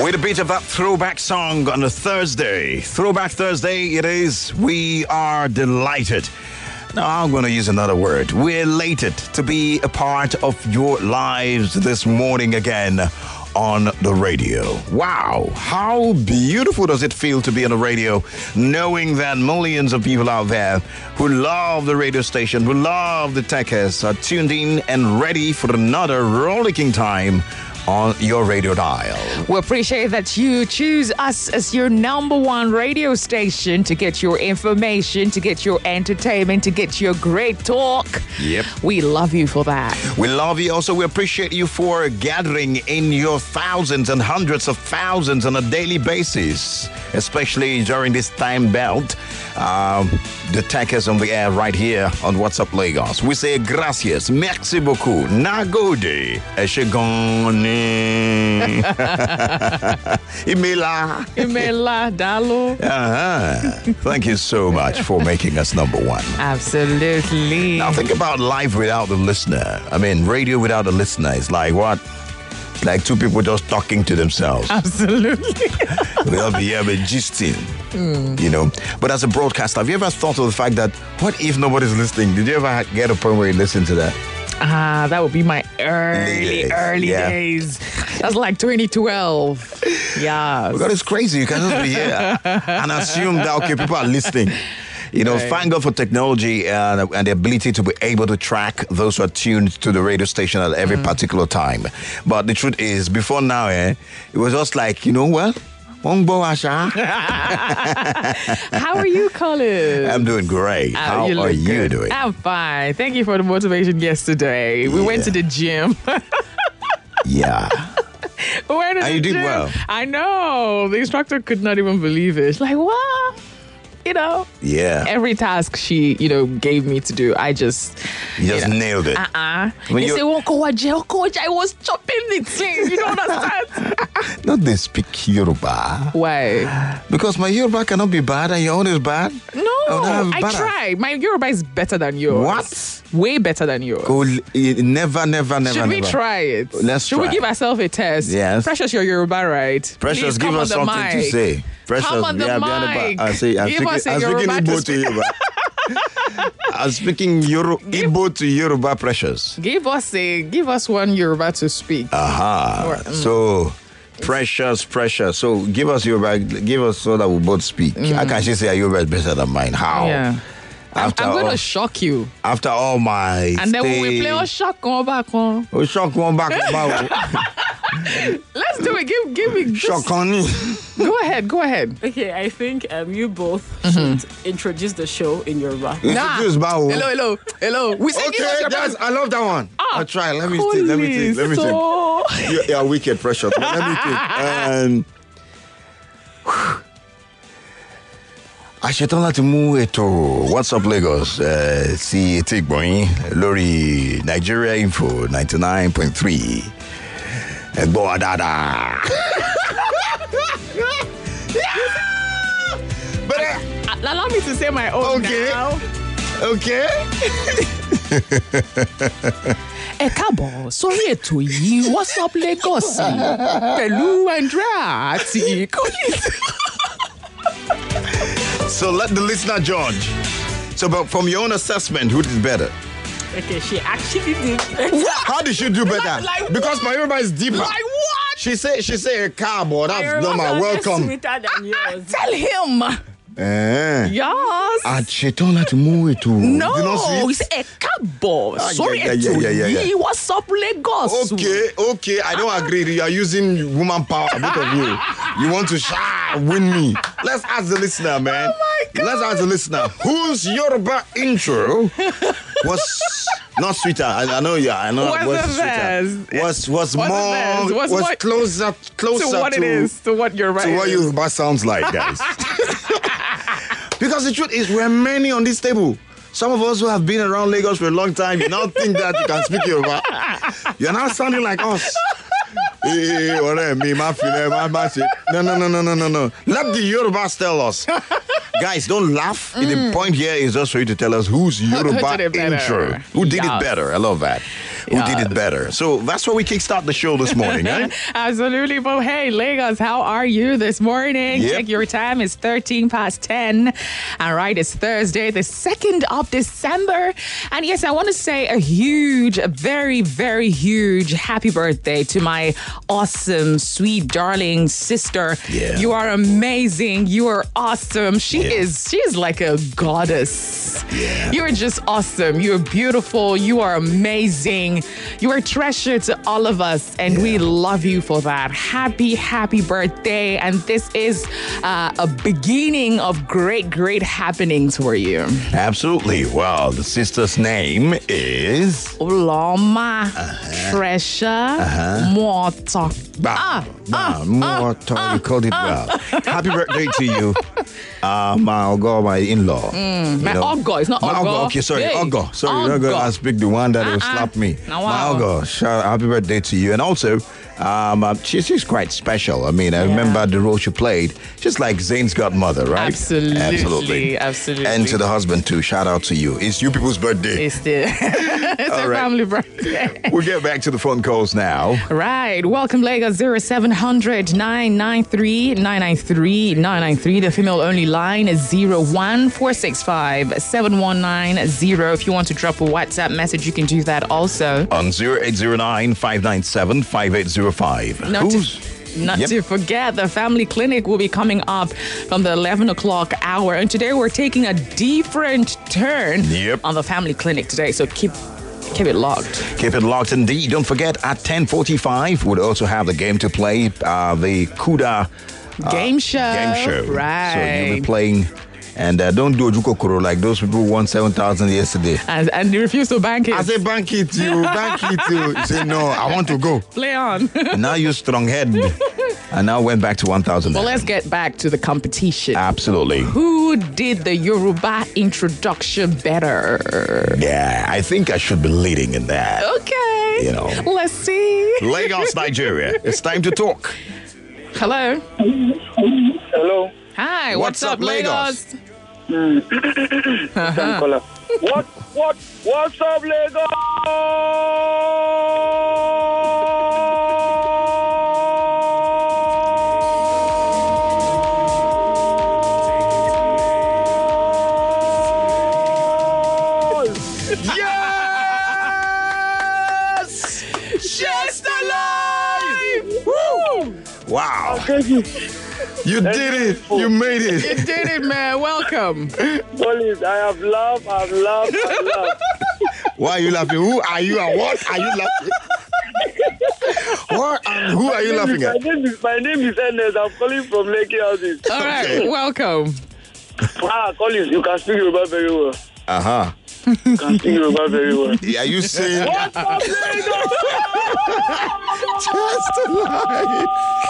With a bit of that throwback song on a Thursday. Throwback Thursday it is. We are delighted. Now, I'm going to use another word. We're elated to be a part of your lives this morning again on the radio. Wow, how beautiful does it feel to be on the radio, knowing that millions of people out there who love the radio station, who love the Techers, are tuned in and ready for another rollicking time on your radio dial. We appreciate that you choose us as your number one radio station to get your information, to get your entertainment, to get your great talk. Yep. We love you for that. We love you. Also, we appreciate you for gathering in your thousands and hundreds of thousands on a daily basis, especially during this time belt. The tech is on the air right here on WhatsApp Lagos. We say gracias, merci beaucoup, nagode, eshegone, imela, Dalo. Thank you so much for making us number one. Absolutely. Now think about life without the listener. I mean, radio without a listener is like what? It's like two people just talking to themselves. Absolutely. They'll be here gisting, you know. But as a broadcaster, have you ever thought of the fact that what if nobody's listening? Did you ever get a point where you listen to that? That would be my early days. That's like 2012. Yeah. Because it's crazy. You can just be here and assume that, okay, people are listening. You know, thank God for technology and the ability to be able to track those who are tuned to the radio station at every particular time. But the truth is, before now, it was just like, you know, well, how are you, Colin? I'm doing great. How are you doing? I'm fine. Thank you for the motivation yesterday. We went to the gym. Yeah. And you did well. I know. The instructor could not even believe it. She's like, what? You know, every task she, gave me to do, I just... You just nailed it. They say, coach, I was chopping the thing. You don't understand. Not they speak Yoruba. Why? Because my Yoruba cannot be bad and your own is bad. No, I try. My Yoruba is better than yours. What? Way better than yours. Never. Should we try it? Let's try. Should we give ourselves a test? Yes. Precious, you're Yoruba, right? Precious, give us something to say. Precious, come on the mic. I'm speaking Igbo to Yoruba. I'm speaking Igbo to Yoruba, Precious. Give us one Yoruba to speak. So, Precious. So, give us Yoruba. Give us so that we both speak. I can actually say Yoruba is better than mine. How? Yeah. I'm going to shock you. After all my and then when we play shock one back on. Shock one back. Let's do it. Give me shock on me. Go ahead. Okay, I think you both should introduce the show in Yoruba. Introduce Bao. Hello. We say okay, guys, I love that one. I'll try. Let me think. You're wicked, Precious. Let me think. A ṣetán láti mú ètò WhatsApp Lagos sí etí ìgbọ̀nyín lórí Nigeria Info 99.3. Ẹ gbọ́ wa dáadáa. Allow me to say my own now. Okay. Ẹ káàbọ̀ sórí ètò yìí WhatsApp Lagos pẹ̀lú Andrea àti Colin. So let the listener judge. So, but from your own assessment, who did better? Okay, she actually did better. How did she do better? Like because my Yoruba is deeper. Like what? She said a cardboard. That's normal. Welcome. Sweeter than yours. Tell him. Yes. A ṣetán láti mú ètò. No, it's a káàbọ̀ sórí ètò yìí WhatsApp Lagos. Okay. I don't agree. You are using woman power, both of you. You want to win me. Let's ask the listener, man. Oh my God. Let's ask the listener. Whose Yoruba intro was not sweeter? I know. What's the best? Was closer to what it is, to what Yoruba is. To what Yoruba sounds like, guys. Because the truth is, we're many on this table. Some of us who have been around Lagos for a long time, you now think that you can speak Yoruba. You're now sounding like us. No. Let the Yorubas tell us. Guys, don't laugh. The point here is just for you to tell us who's Yoruba intro. Who did it better? I love that. who did it better. So that's why we kickstart the show this morning, right? Absolutely. But hey, Lagos, how are you this morning? Yep. Check your time. It's 13 past 10. All right, it's Thursday, the 2nd of December. And yes, I want to say a very, very huge happy birthday to my awesome, sweet, darling sister. Yeah. You are amazing. You are awesome. She is like a goddess. Yeah. You are just awesome. You're beautiful. You are amazing. You are a treasure to all of us, and we love you for that. Happy, happy birthday. And this is a beginning of great, great happenings for you. Absolutely. Well, the sister's name is... Uloma Treasure Moto. You called it well. Happy birthday to you, my in-law. My Ogo, it's not My Ogo. Ogo, okay, sorry, Hey, Ogo. Sorry, you're not going to speak the one that will slap me. Wow. My Ogo, happy birthday to you. And also, she's quite special. I mean, I remember the role she played, just like Zane's godmother, right? Absolutely. And to the husband too, shout out to you. It's you people's birthday. It's a family birthday. We'll get back to the phone calls now. Right. Welcome, Lagos 0700 993 993 993. The female only line is 01465 7190. If you want to drop a WhatsApp message, you can do that also. On 0809 597 5805. Not to forget, the family clinic will be coming up from the 11 o'clock hour. And today we're taking a different turn on the family clinic today. So keep it locked. Keep it locked indeed. Don't forget, at 10:45, we'll also have the game to play, the Kuda game show. Right. So you'll be playing. And don't do Ojukokoro like those people who won 7,000 yesterday. And you refuse to bank it. I say bank it, you bank it, you. You say no, I want to go. Play on. Now you're strong head. And now went back to 1,000. Well, let's get back to the competition. Absolutely. Who did the Yoruba introduction better? Yeah, I think I should be leading in that. Okay. You know. Let's see. Lagos, Nigeria. It's time to talk. Hello. Hello. Hi. What's up, Lagos? Caller. What's up, Lagos? Yes! Just alive! Woo! Wow. Thank you. You did it. You made it. You did it, man. Welcome. Police, I have laughed. Why are you laughing? Who are you and what are you laughing? What and who are you laughing at? My name is Ernest. I'm calling from Lekki Houses. All right. Welcome. Collins, you can speak Yoruba very well. Uh-huh. You can speak Yoruba very well. Are you saying What's up, Lagos? just alive?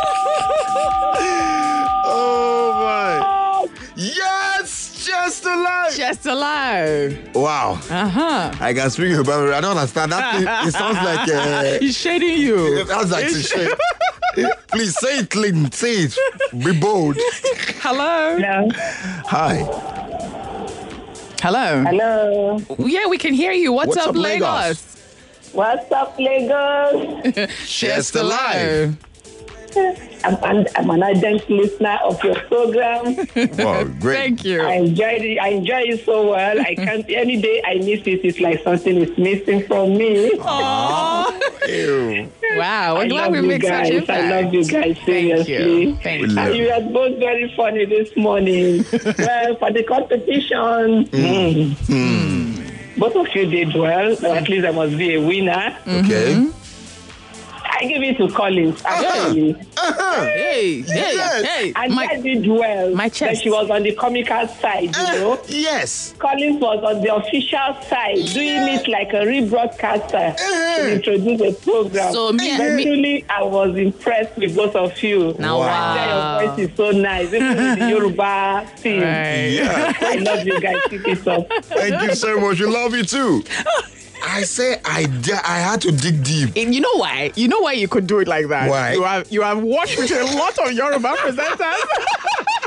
Oh my. Yes, just alive. Just alive. Wow. I can speak Yoruba. I don't understand. That thing, it sounds like He's shading you. it sounds like shit. Please say it clean. Say it. Be bold. Hello. Hello. Hi. Hello. Hello. Yeah, we can hear you. What's up, Lagos? What's up, Lagos? Just alive. I'm an ardent listener of your program. Wow, great. Thank you. I enjoy it so well. I can't. Any day I miss it, it's like something is missing from me. Aww. Ew. Wow, we're I glad love we you make such guys. impact. I love you guys, seriously. Thank We you. love And you are both very funny this morning. Well, for the competition, both of you did well. So at least I must be a winner. Okay. I give it to Collins, actually. Hey, hey. And I did well. my But chest. she was on the comical side, you know. Yes. Collins was on the official side, doing it like a rebroadcaster to introduce a program. So me- Truly, I was impressed with both of you. Now, Your wow. voice is so nice. Even with the Yoruba thing. Right. Yeah. I love you guys. Keep it up. Thank you so much. We love you too. I say I had to dig deep. And you know why? You know why you could do it like that? Why? You have worked with a lot of Yoruba presenters.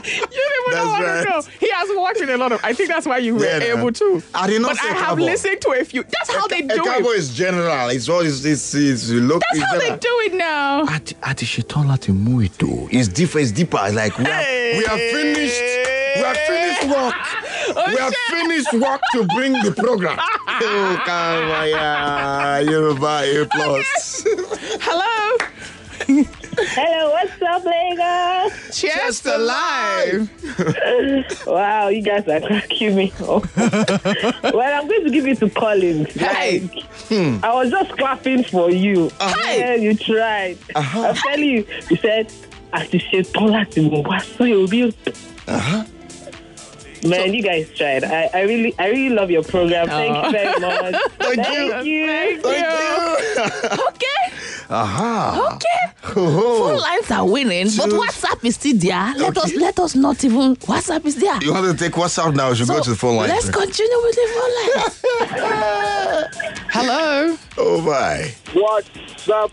even That's want right. to know. He has watched it a lot of. I think that's why you were Yeah, able to. I did not But say I have cowboy. listened to a few. That's how they A do cowboy it. is general. It's all it's look. That's how they do it now. Ati Shetan láti mú ètò. It's different. It's deeper. It's like we have finished. We have finished work. We have finished work to bring the program. Oh, Kawaya, Yoruba A+. Hello. Hello, what's up, Lagos? Chester Live. Wow, you guys are cracking me up. Well, I'm going to give it to Collins. Hey. Like, I was just clapping for you. Hey. Yeah, you tried. I'm telling you, you said, "Àti ṣetán láti mú wá sí orí ètò." Man, you guys tried. I really love your program. Thank you very much. Thank you. Thank Thank you. you. Okay. Okay. Oh. Phone lines are winning, but WhatsApp is still there. Let us not even. WhatsApp is there. You want to take WhatsApp now? You should go to the phone line. Let's continue with the phone line. Hello. Oh my. What's up,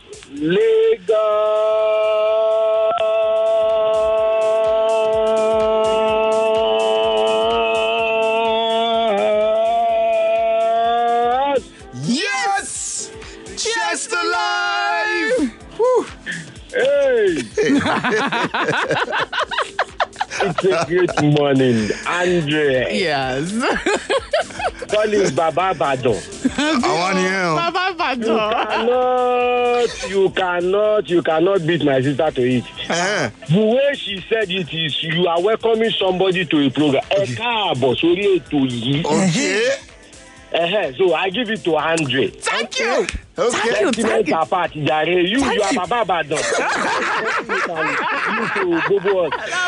Lagos? Yes! Chester Live! Whew. Hey! It's a great morning, Andre. Yes. Collins Baba Badon. I want you. Baba Bato. You cannot beat my sister to it. Eh. The way she said it is, you are welcoming somebody to a program. Ẹ káàbọ̀ sórí ètò yìí. Okay. So I give it to Andre. Thank you. Okay. Sentiment apart, Jare. You are Baba Badon. You to Bobo.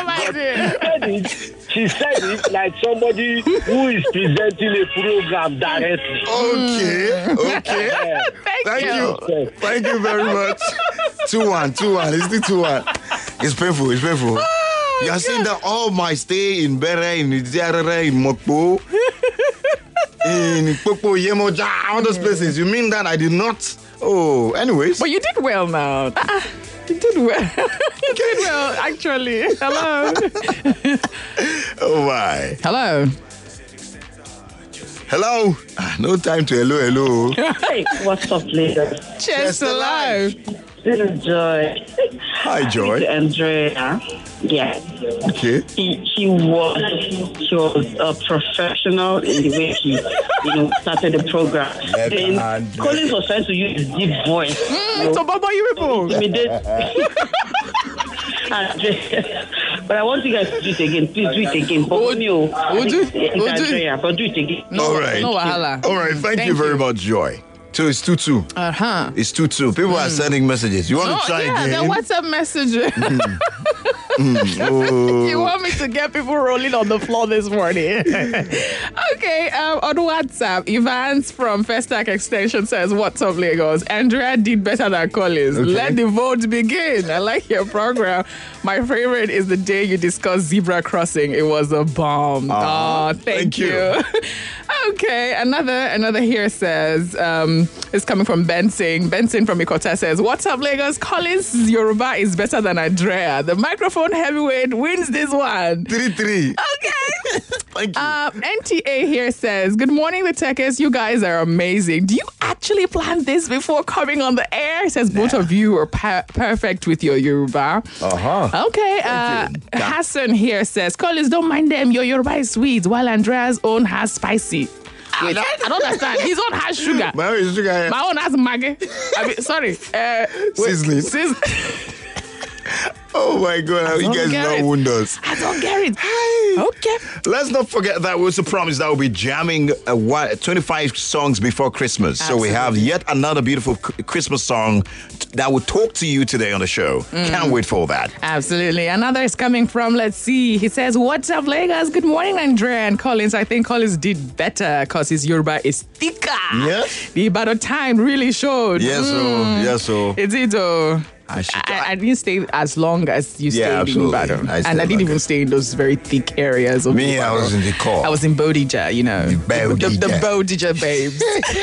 She said it like somebody who is presenting a program directly. Okay. Thank you. Thank you very much. 2-1. It's the 2-1. It's painful. You are saying that all my stay in Bere, in Idiarere, in Mokpo, in Popo, Yemoja, all those places. You mean that I did not? Oh, anyways. But you did well now. You did well. You did well, actually. Hello. Oh my. Hello. Hello. No time to hello. Hey, what's up, Lagos? Chester Live. This is Joy. Hi, Joy. Andrea. Yeah. Okay. She was a professional in the way she, started the program. Then Collins was trying to use his deep voice. So, Baba, you people. Immediate. But I want you guys to do it again. Please do it again. We'll do it. Andrea, but do it again. All right. No wahala. All right. Thank you very much, Joy. So it's 2-2. Uh-huh. It's 2-2. People are sending messages. You want to try again? The WhatsApp message. Oh. You want me to get people rolling on the floor this morning? Okay, on WhatsApp, Evans from Festac Extension says, "What's up, Lagos? Andrea did better than Collins. Okay. Let the vote begin. I like your program. My favorite is the day you discussed zebra crossing. It was a bomb. Oh, thank you." Okay, another here says, it's coming from Benson. Benson from Ikota says, "What's up, Lagos? Collins Yoruba is better than Andrea. The microphone heavyweight wins this one." 3-3. Okay. Thank you. NTA here says, "Good morning, the Techers. You guys are amazing. Do you actually plan this before coming on the air?" It says both of you are perfect with your Yoruba. Okay. Hassan here says, "Collins, don't mind them. Your Yoruba is sweet, while Andrea's own has spicy." Wait, I don't understand. His own has sugar. My own is sugar. My own has maggi. Sorry. Sizzling. Oh my God, you guys not wound us. I don't get it. Okay. Let's not forget that we also promised that we'll be jamming 25 songs before Christmas. Absolutely. So we have yet another beautiful Christmas song that will talk to you today on the show. Can't wait for that. Absolutely. Another is coming from, let's see. He says, "What's up, Lagos? Good morning, Andrea and Collins. I think Collins did better because his Yoruba is thicker. Yes. The Ibadan time really showed. Yes, so. It's it, oh. I didn't stay as long as you stayed in absolutely. Ibadan. I stayed And I didn't longer. even stay in those very thick areas of Me, I Ibadan. was in the core. I was in Bodija, you know. The Bodija. Bodija babes.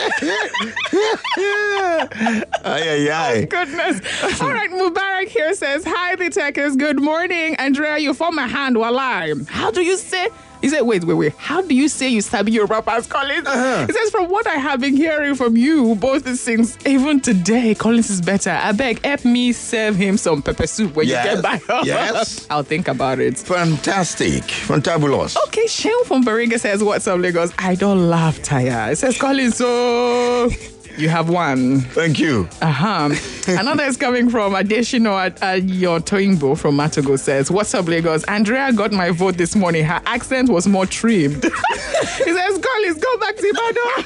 Aye. Goodness. All right, Mubarak here says, hi, the techers. Good morning. Andrea, you found my hand while I'm. How do you say? He said, wait. How do you say you sabi your rappers, Collins? He says, from what I have been hearing from you, both the things, even today, Collins is better. I beg, help me serve him some pepper soup when you get back home. Yes. I'll think about it. Fantastic. Fantabulous. Okay, Sheil from Bariga says, what's up, Lagos? I don't laugh, Taya. It says, Collins, so... You have one. Thank you. Another is coming from Adeshino Yotoimbo from Matogo says, what's up, Lagos? Andrea got my vote this morning. Her accent was more trimmed. He says, Collins, go back to Ibadan.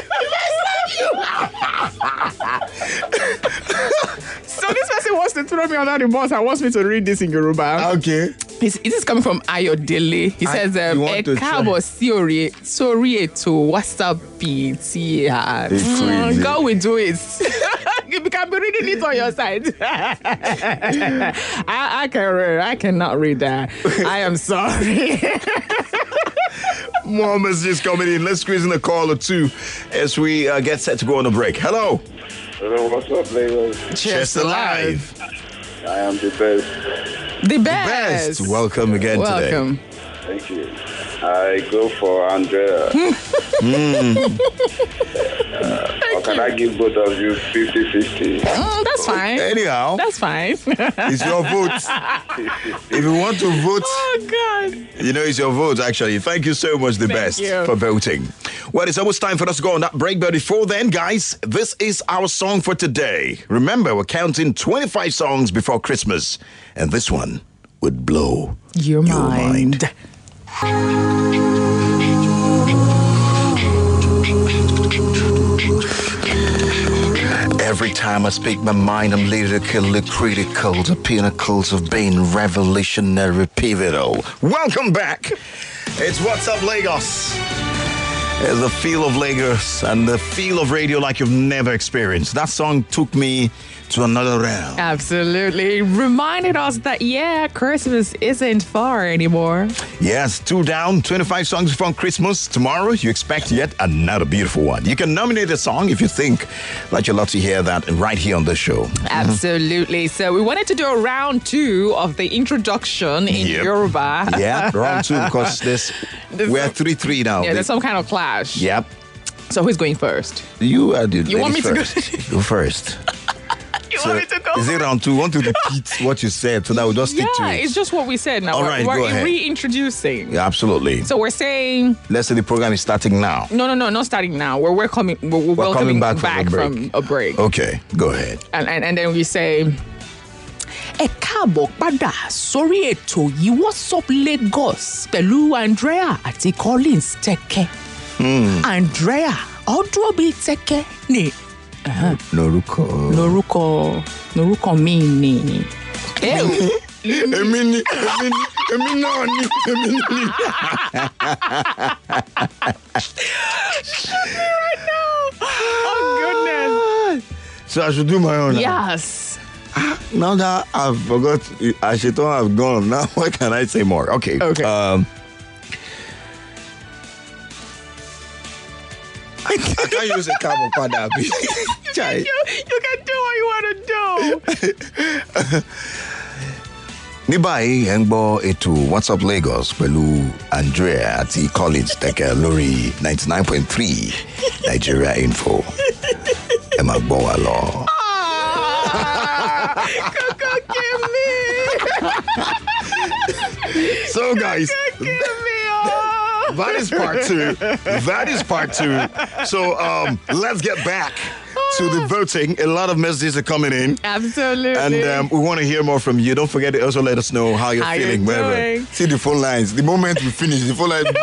So this person wants to throw me under the bus and wants me to read this in Yoruba. Okay. It is coming from Ayodele. He says, you want to Ekabo Siori, sorry to WhatsApp PT. God will do it. You can be reading it on your side. I cannot read that. I am sorry. More messages coming in. Let's squeeze in a call or two as we get set to go on a break. Hello. Hello, what's up, Lagos? Cheers to life. I am the best. The best. Welcome again Welcome. Thank you. I go for Andrea. Or can I give both of you 50-50? That's fine. Anyhow, That's fine. it's your vote. If you want to vote, Oh, God. it's your vote, actually. Thank you so much, the Thank best, you. for voting. Well, it's almost time for us to go on that break. But before then, guys, this is our song for today. Remember, we're counting 25 songs before Christmas. And this one would blow Your mind. Every time I speak my mind, I'm lyrically critical. The pinnacles of being revolutionary pivotal. Welcome back. It's What's Up Lagos. It's the feel of Lagos and the feel of radio like you've never experienced. That song took me to another realm. Absolutely. Reminded us that, Christmas isn't far anymore. Yes, 2 down, 25 songs before Christmas. Tomorrow, you expect yet another beautiful one. You can nominate a song if you think that you'd love to hear that right here on the show. Absolutely. So we wanted to do a round 2 of the introduction in Yep. Yoruba. Yeah, round 2 because we're 3-3 now. Yeah, there's some kind of clash. Yep. So who's going first? You are the You want me to go? first. Go first. You So, want me to go? is it round 2? Want to repeat what you said so that we'll just stick to it? It's just what we said now. All right, we're go ahead. reintroducing. Yeah, absolutely. So we're saying Let's say the program is starting now. no, not starting now. We're welcoming coming back from the break. from a break. Okay, go ahead. And then we say Ẹ káàbọ̀ padà sórí ètò yìí What's Up Lagos pẹ̀lú Andrea àti Collins Tẹ́kẹ́. Andrea ọdún bíi Tẹ́kẹ́ ni lórúkọ mi ni. Èmi náà ni. oh goodness. So I should do my own. Yes. Now that I've forgot, I should have gone. Now what can I say more? Okay. Okay. I can't use a carbon pada. You can do what you want to do. Ní báyìí ẹ̀ ń gbọ́ ètò What's Up Lagos pẹ̀lú Andrea àti Collins Tẹ́kẹ́ lórí 99.3 Nigeria Info. Ẹ máa gbọ́ wa lọ. Coco, give me. So guys, that is part two. So let's get back to the voting. A lot of messages are coming in. Absolutely. And we want to hear more from you. Don't forget to also let us know how you're feeling. doing. See the phone lines. The moment we finish, the phone lines.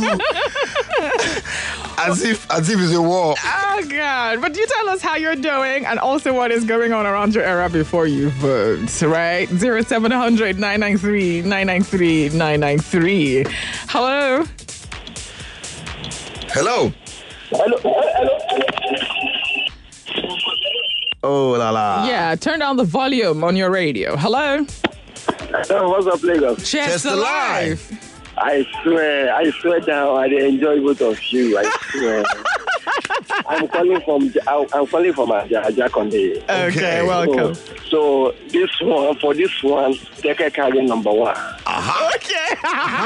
as if it's a war. Oh, God. But you tell us how you're doing and also what is going on around your area before you vote, right? 0700 993 993 993. Hello? Hello. Hello. Oh la la. Yeah, turn down the volume on your radio. Hello? Hello, what's up, Lagos? Chester Live. Live. I swear down, I enjoy both of you. I swear. I'm calling from Ajakonde. Okay, welcome. So this one, take a carry number 1. Okay.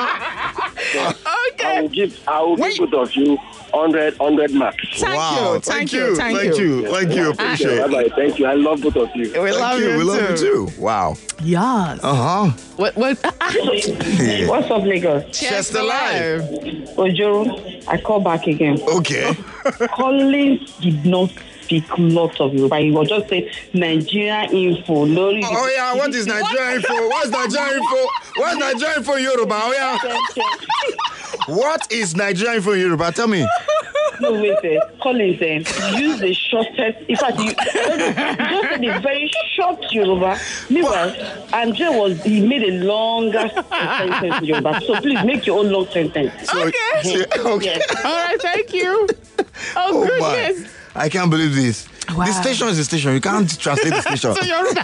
I will give both of you 100 marks. Thank you. Appreciate it. Bye-bye. Thank you. I love both of you. We love you. We love you too. Wow. Yes. What? What's up, Lagos? Chester Live. Ojo, I call back again. Okay. Collins did not speak lots of Yoruba. He was just saying Nigeria info. Lori. Oh yeah, what is Nigeria info? What's Nigeria info? What's Nigeria info in Yoruba? Oh yeah. What is Nigeria info in Yoruba? Tell me. No, wait, Collins use the shortest. In fact, you just said a very short Yoruba. Meanwhile, Andre he made a longer sentence in Yoruba. So please make your own long sentence. Okay. Okay. All right, thank you. Oh, goodness. My. I can't believe this. Wow. The station is the station. You can't translate the station. So Yoruba.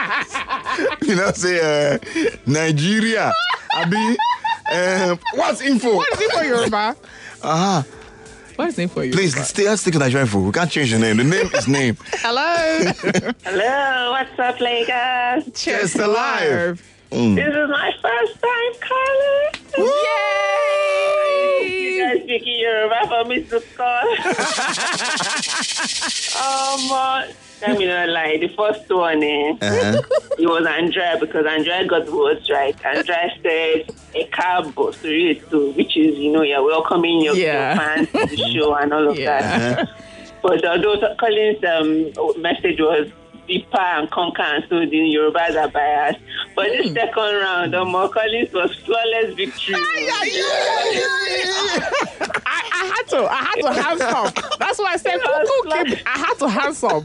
Say Nigeria. Abi. What's info? What is info Yoruba? What is info Yoruba? Please, let's stick to Nigerian info. We can't change the name. The name is name. Hello. Hello, what's up, Lagos? Chester Live. This is my first time calling. Yay! You guys speaking Yoruba for me to call. Let me not lie. The first one, it was Andrea because Andrea got the words right. Andrea said a cabo, which is, you're welcoming your fans to the show and all of that. But although Collins' message was deeper and conquer, and so the Yorubas are biased. But this second round, Collins was flawless victory. I had to hands up. That's why I said I had to hands up.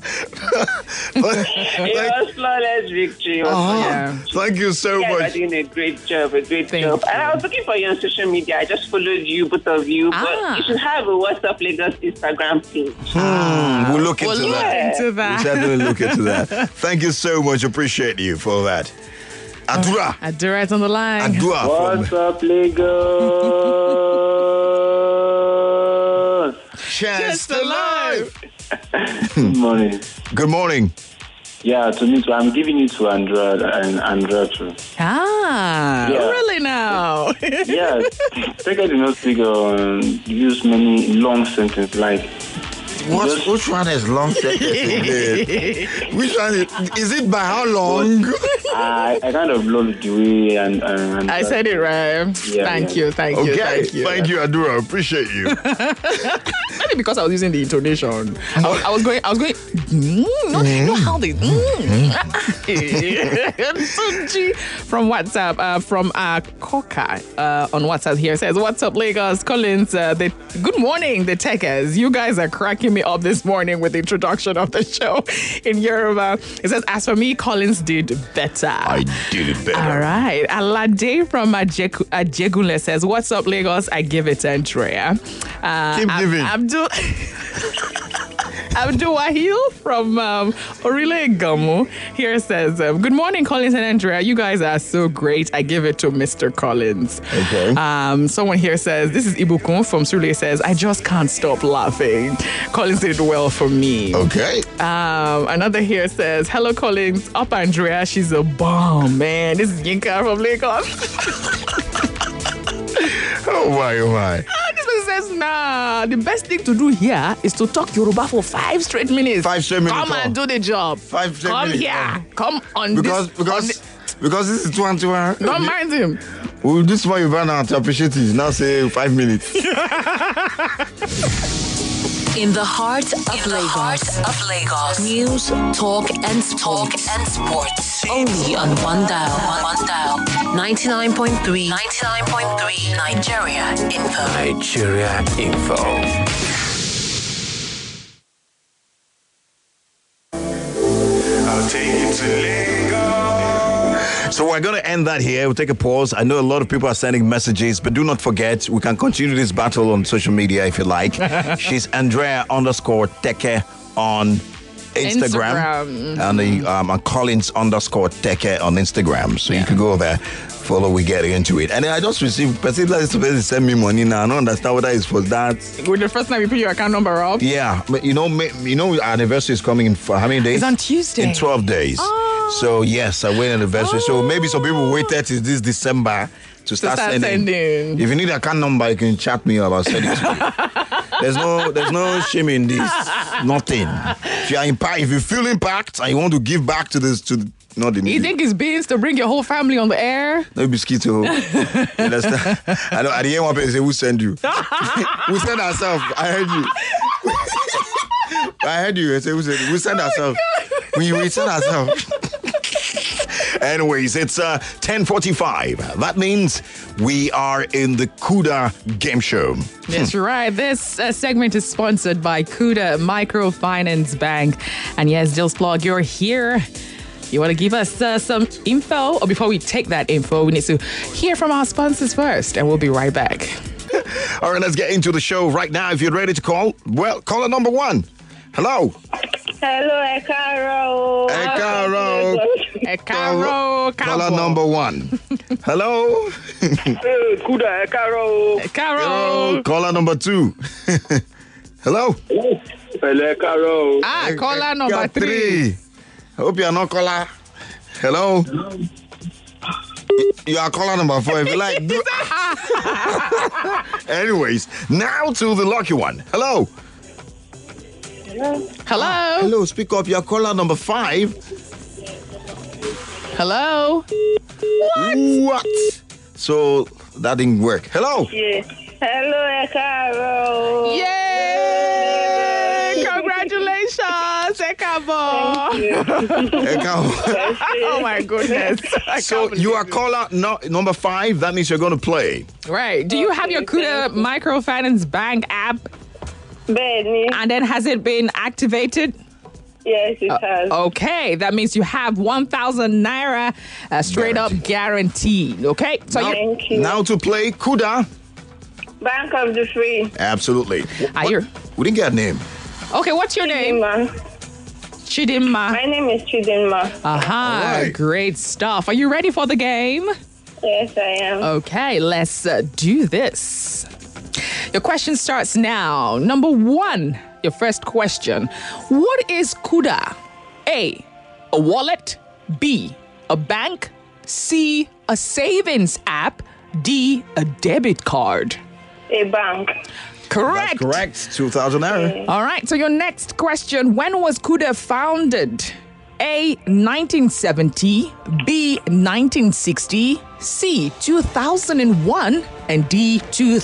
It was flawless victory. Thank you so much. You guys are doing a great job. And I was looking for you on social media. I just followed you, both of you. But you should have a What's Up Lagos Instagram page. We'll look into that. Into that. We'll certainly look into that. Thank you so much. Appreciate you for that. Adura. Adura is on the line. Adura. What's up, Lagos? Chester Live. Good morning. Good morning. Yeah, to me too. I'm giving it to Andrea and Andrea too. Really now? Yeah. Take it not speak use many long sentences like. Which one is long sentence? Which one is it by how long? I kind of loved the way and I said it right. Thank you. Thank you, Adura. Appreciate you. Maybe because I was using the intonation. I was going. Know how they. Sunji from WhatsApp, from Koka on WhatsApp here says, "What's up, Lagos? Collins, good morning, the techers. You guys are cracking me up this morning with the introduction of the show in Yoruba." It says, "As for me, Collins did better." I did it better. All right. Alade from Ajegule says, "What's up, Lagos? I give it to Andrea." Keep giving. Abdul Wahil from Orile Gamu here says, "Good morning, Collins and Andrea. You guys are so great. I give it to Mr. Collins." Okay. Someone here says, "This is Ibukun from Sule," says, "I just can't stop laughing. Collins did well for me." Okay. Another here says, "Hello, Collins. Up Andrea. She's a bomb, man." This is Yinka from Lagos. Oh my. This person says, "Nah, the best thing to do here is to talk Yoruba for 5 straight minutes. 5 straight minutes. Come and do the job. 5 straight Come minutes. here. Come on Because this is 2-1. Don't mind him. Well, this is why you run out to appreciate it. Now say 5 minutes. In the heart of Lagos. News, talk and sports. Only on one dial. 99.3 Nigeria Info. I'll take you to Lagos. So we're going to end that here. We'll take a pause. I know a lot of people are sending messages, but do not forget, we can continue this battle on social media if you like. She's Andrea_Teke on Instagram. And the Collins_Teke on Instagram. So you can go there, follow, we get into it. And then I just received, person is supposed to send me money now. I don't understand whether it's for that. With the first time you put your account number up? Yeah. But you know, our anniversary is coming in for how many days? It's on Tuesday. In 12 days. Oh. So yes, I win anniversary. So maybe some people waited till this December to start sending. If you need an account number, you can chat me up. I'll send it to you. There's no shame in this. Nothing. If you feel impact and you want to give back to this, to not the needy. You think it's beans to bring your whole family on the air? No mosquito. Understand? I know. At the end, one person say, "Who send you?" We send ourselves. I heard you. I heard you. I say, "Who send you?" We send ourselves. We send ourselves. Anyways, it's 10:45. That means we are in the Kuda game show. That's right. This segment is sponsored by Kuda Microfinance Bank. And yes, Jill's Plug, you're here. You want to give us some info? Or before we take that info, we need to hear from our sponsors first. And we'll be right back. All right, let's get into the show right now. If you're ready to call, well, caller number 1. Hello. Hello, Ekaro. Ekaro. Caller number 1. Hello. Kuda, Ekaro. Ekaro. Caller number 2. Hello. Hello, Ekaro. Caller number 3. I hope you are not caller. Hello. You are caller number 4 if you like. Anyways, now to the lucky one. Hello. Hello. Hello, speak up. You are caller number 5. Hello. What? So that didn't work. Hello. Yeah. Hello, Ekaro. Yay! Congratulations, Ekabo. Oh my goodness. So you are caller number 5. That means you're going to play. Right. Do you have your Kuda Microfinance Bank app? Benny. And then has it been activated? Yes, it has. Okay, that means you have 1,000 naira straight up guaranteed. Okay, so Thank you. Now to play Kuda. Bank of the Free. Absolutely. We didn't get a name. Okay, what's your name? Chidinma. My name is Chidinma. Aha, right. Great stuff. Are you ready for the game? Yes, I am. Okay, let's do this. Your question starts now. Number 1, your first question. What is Kuda? A wallet. B, a bank. C, a savings app. D, a debit card. A bank. Correct. That's correct. 2,000 naira. All right, so your next question. When was Kuda founded? A, 1970, B, 1960, C, 2001, and D,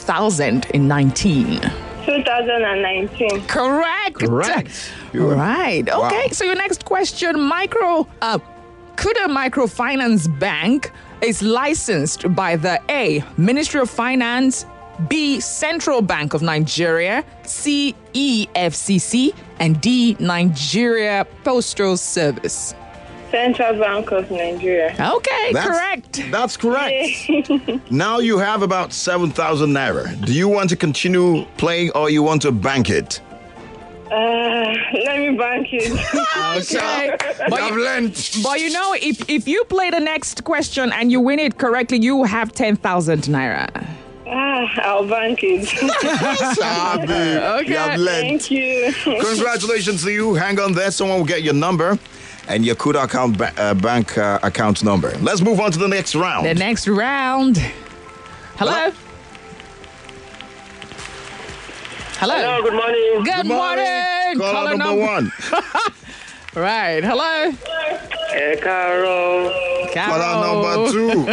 2019. 2019. Correct. Right. Okay, so your next question. Kuda Microfinance Bank is licensed by the A, Ministry of Finance, B, Central Bank of Nigeria, C, EFCC, and D, Nigeria Postal Service. Central Bank of Nigeria. Okay, correct. That's correct. Now you have about 7,000 naira. Do you want to continue playing or you want to bank it? Let me bank it. Okay. I've learned. But you know, if you play the next question and you win it correctly, you have 10,000 naira. I'll bank it. Okay. You have learned. Thank you. Congratulations to you. Hang on there. Someone will get your number and your Kuda account bank account number. Let's move on to the next round. The next round. Hello? Hello. Good morning. Good morning. Caller number 1. Right. Hello. Carol. Caller number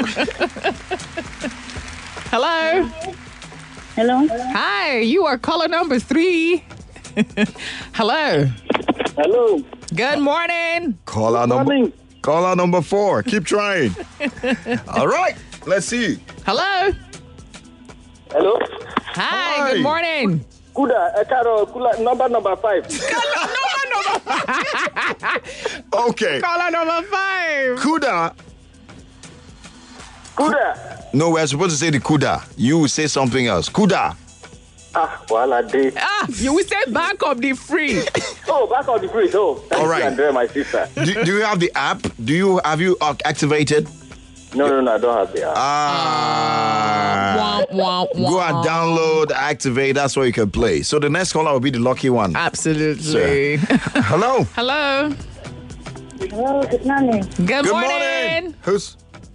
2. Hello. Hello. Hi. You are caller number 3. Hello. Hello. Good morning. Caller number 4. Keep trying. All right. Let's see. Hello. Hello. Hi. Good morning. Kuda, Carol. Number 5. Okay. Caller number 5. Kuda. Kuda. No, we're supposed to say the Kuda. You will say something else. Kuda. Voila day. You will say back of the free. Oh, back on the bridge. Oh, thank All you, right. Andrea, my sister. Do you have the app? Have you activated? No, I don't have the app. Wah, wah, wah. Go and download, activate. That's where you can play. So the next caller will be the lucky one. Absolutely. Hello. Hello. Hello, good morning. Good morning. Who's?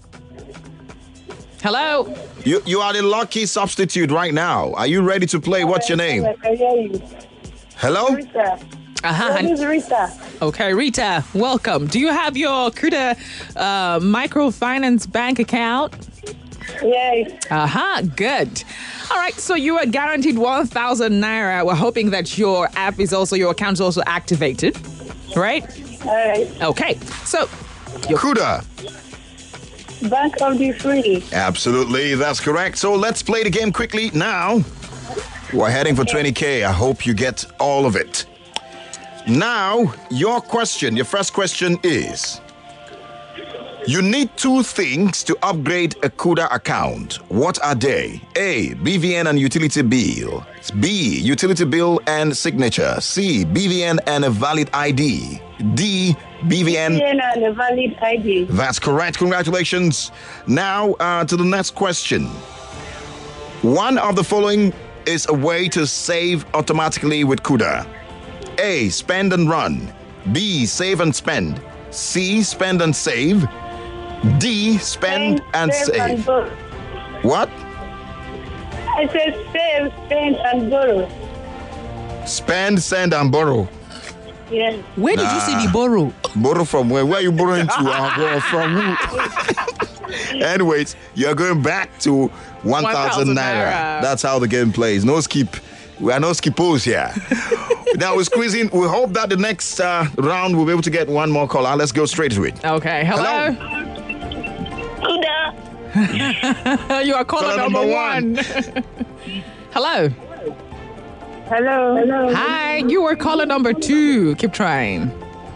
Hello. You are the lucky substitute right now. Are you ready to play? What's your name? I can hear you. Hello? Rita. This is Rita. Okay, Rita, welcome. Do you have your Kuda microfinance bank account? Yes. Good. All right, so you are guaranteed 1,000 naira. We're hoping that your account is also activated, right? All right. Okay, so Kuda. Bank of the Free. Absolutely, that's correct. So let's play the game quickly now. We're heading for 20K. I hope you get all of it. Now, your first question is, you need two things to upgrade a Kuda account. What are they? A, BVN and utility bill. B, utility bill and signature. C, BVN and a valid ID. D, BVN and a valid ID. That's correct. Congratulations. Now, to the next question. One of the following is a way to save automatically with Kuda. A, spend and run. B, save and spend. C, spend and save. D, spend and save. And borrow. What? I said save, spend, and borrow. Spend, send, and borrow. Yes. where did you see the borrow? Borrow from where? Where are you borrowing to? Borrow from who? Anyways, you're going back to 1,000 naira. That's how the game plays. No skip. We are no skippos here. Now we're squeezing. We hope that the next round we'll be able to get one more caller. Let's go straight to it. Okay, hello. Kuda. You are caller number one. Hello. Hello. Hi, you are caller number 2. Keep trying.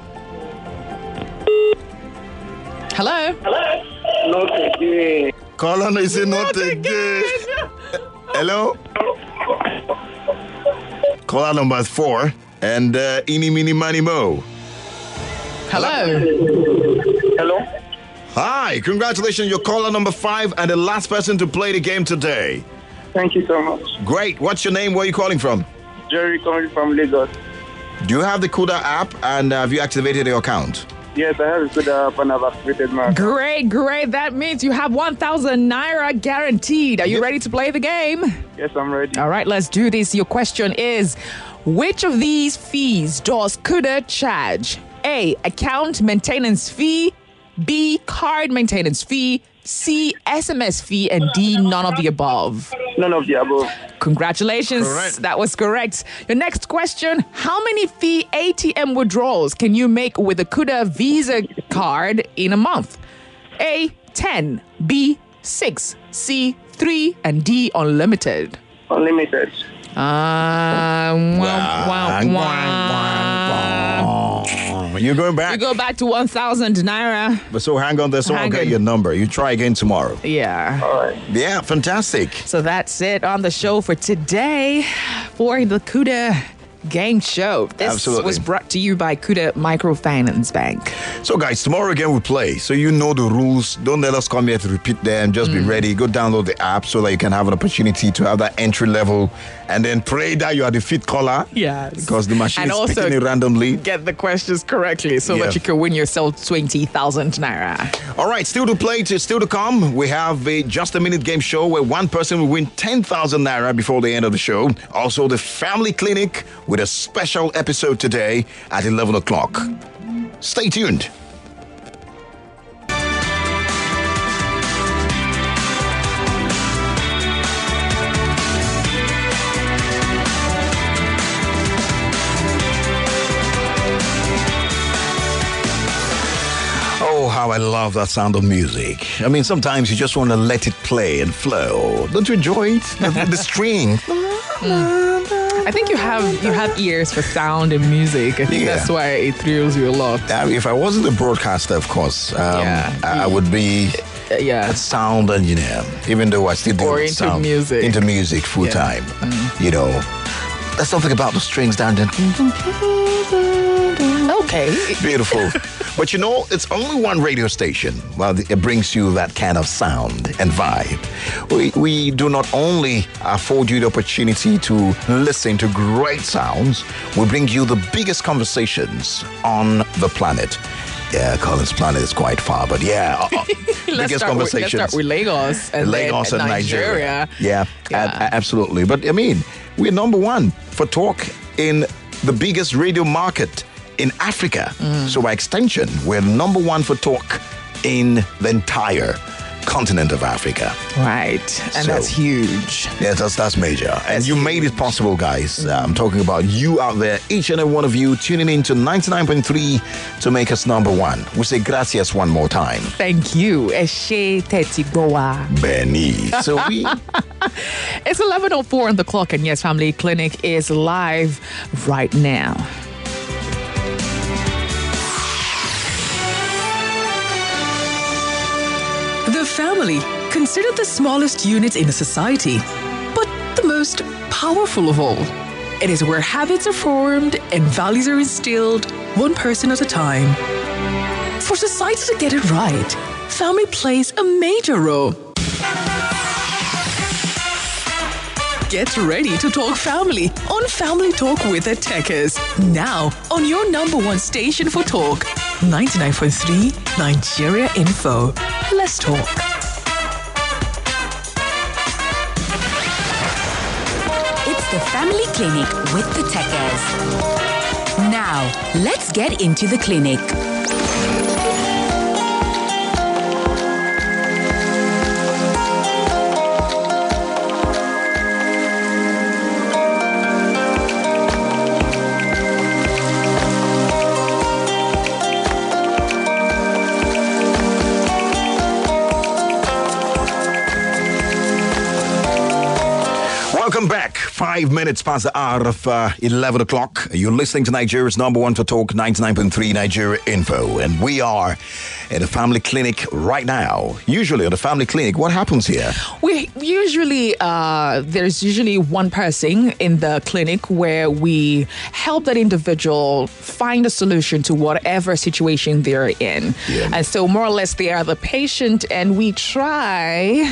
Hello. Not again. Caller is not again. Hello. Caller number 4 and Ini Mini Mani Mo. Hello. Hello. Hi, congratulations. You're caller number 5 and the last person to play the game today. Thank you so much. Great. What's your name? Where are you calling from? Jerry coming from Lagos. Do you have the Kuda app and have you activated your account? Yes, I have a good app and I've activated my account. Great. That means you have 1,000 naira guaranteed. Are you ready to play the game? Yes, I'm ready. All right, let's do this. Your question is, which of these fees does Kuda charge? A, account maintenance fee. B, card maintenance fee. C, SMS fee. And D, none of the above. None of the above. Congratulations. Correct. That was correct. Your next question, how many fee ATM withdrawals can you make with a Kuda Visa card in a month? A, 10. B, 6. C, 3. And D, unlimited. Unlimited. You're going You back. go back to 1,000 naira. But so hang on, there's someone Hang get on. your number. You try again tomorrow. Yeah. All right. Yeah, fantastic. So that's it on the show for today for the Kuda game show. This Absolutely. was brought to you by Kuda Microfinance Bank. So guys, tomorrow again we play. So you know the rules. Don't let us come here to repeat them. Just be ready. Go download the app so that you can have an opportunity to have that entry level and then pray that you are the fit caller. Yes. Because the machine And is also picking it randomly. get the questions correctly so Yeah. that you can win yourself 20,000 naira. All right, still to play, still to come. We have a Just a Minute game show where one person will win 10,000 naira before the end of the show. Also, the Family Clinic with a special episode today at 11 o'clock. Stay tuned. Oh, how I love that sound of music. I mean, sometimes you just want to let it play and flow. Don't you enjoy it? The string. I think you have ears for sound and music. I think Yeah. that's why it thrills you a lot. If I wasn't a broadcaster, of course, Yeah. I would be Yeah. a sound engineer, even though I still do Or into sound, music. into music full Yeah. time. you know, there's something about the strings down there. Okay. Beautiful. But you know, it's only one radio station. Well, it brings you that kind of sound and vibe. We do not only afford you the opportunity to listen to great sounds, we bring you the biggest conversations on the planet. Yeah, Colin's planet is quite far, but yeah, biggest conversations. Let's start with Lagos and Lagos then and Nigeria. Yeah, Yeah. absolutely. But I mean, we're number one for talk in the biggest radio market in Africa. So by extension, we're number one for talk in the entire continent of Africa. Right. And So- that's huge. Yes, that's major. And you made it possible, guys. I'm talking about you out there, each and every one of you tuning in to 99.3 to make us number one. We say gracias one more time. Thank you. Eshe Tetigowa. Benny. So we... It's 11:04 on the clock, and yes, Family Clinic is live right now. The family, considered the smallest unit in a society, but the most powerful of all. It is where habits are formed and values are instilled, one person at a time. For society to get it right, family plays a major role. Get ready to talk family on Family Talk with the Techers. Now on your number one station for talk, 99.3 Nigeria Info. Let's talk. It's the Family Clinic with the Techers. Now, let's get into the clinic. Welcome back. 5 minutes past the hour of 11 o'clock. You're listening to Nigeria's number one for talk, 99.3 Nigeria Info. And we are at a family clinic right now. Usually at a family clinic, what happens here? We usually, there's usually one person in the clinic where we help that individual find a solution to whatever situation they're in. Yeah. And so more or less they are the patient and we try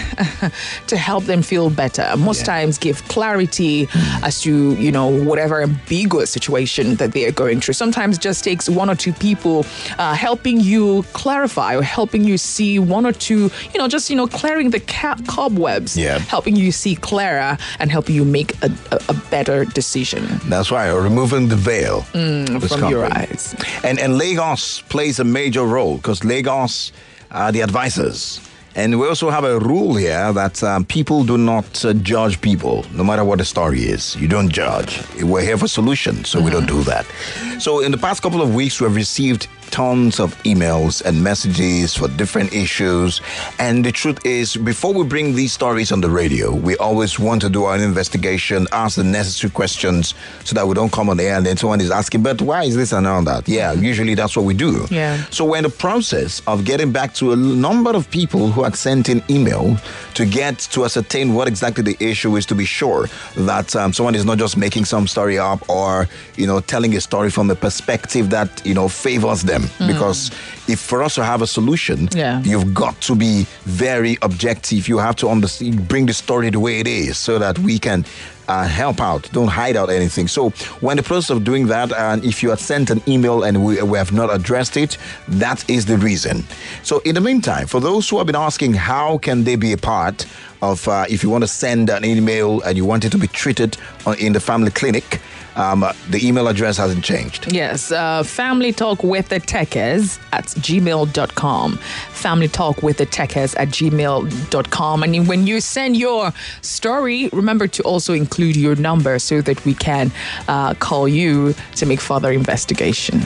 to help them feel better. Most times give clarity as to, you know, whatever ambiguous situation that they are going through. Sometimes it just takes one or two people helping you clarify or helping you see one or two, you know, just, you know, clearing the cobwebs, helping you see clearer and helping you make a better decision. That's right, or removing the veil from your eyes. And Lagos plays a major role because Lagos are the advisors. And we also have a rule here that people do not judge people, no matter what the story is. You don't judge. We're here for solutions, so we don't do that. So in the past couple of weeks, we've received tons of emails and messages for different issues. And the truth is, before we bring these stories on the radio, we always want to do our investigation, ask the necessary questions so that we don't come on the air and then someone is asking, but why is this and all that? Yeah, usually that's what we do. Yeah. So we're in the process of getting back to a number of people who had sent in email to get to ascertain what exactly the issue is, to be sure that someone is not just making some story up or, you know, telling a story from a perspective that, you know, favors them. Because if for us to have a solution, you've got to be very objective. You have to bring the story the way it is so that we can help out. Don't hide out anything. So we're in the process of doing that. And if you had sent an email and we have not addressed it, that is the reason. So in the meantime, for those who have been asking how can they be a part of, if you want to send an email and you want it to be treated in the family clinic, the email address hasn't changed. Yes, Family Talk with the Techers at gmail.com. Family Talk with the Techers at gmail.com. And when you send your story, remember to also include your number so that we can call you to make further investigation.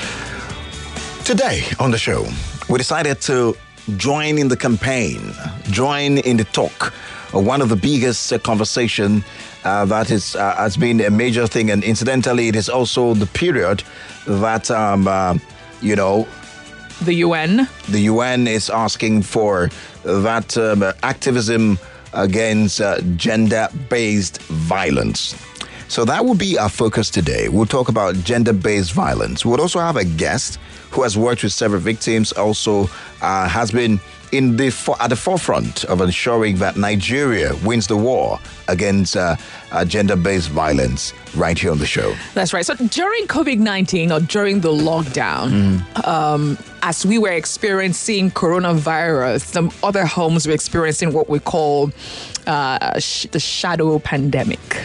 Today on the show, we decided to join in the campaign, join in the talk. One of the biggest conversation that has been a major thing. And incidentally, it is also the period that, you know, the UN is asking for that activism against gender-based violence. So that will be our focus today. We'll talk about gender-based violence. We'll also have a guest who has worked with several victims, also has been at the forefront of ensuring that Nigeria wins the war against gender-based violence right here on the show. That's right. So during COVID-19 or during the lockdown, as we were experiencing coronavirus, some other homes were experiencing what we call the shadow pandemic.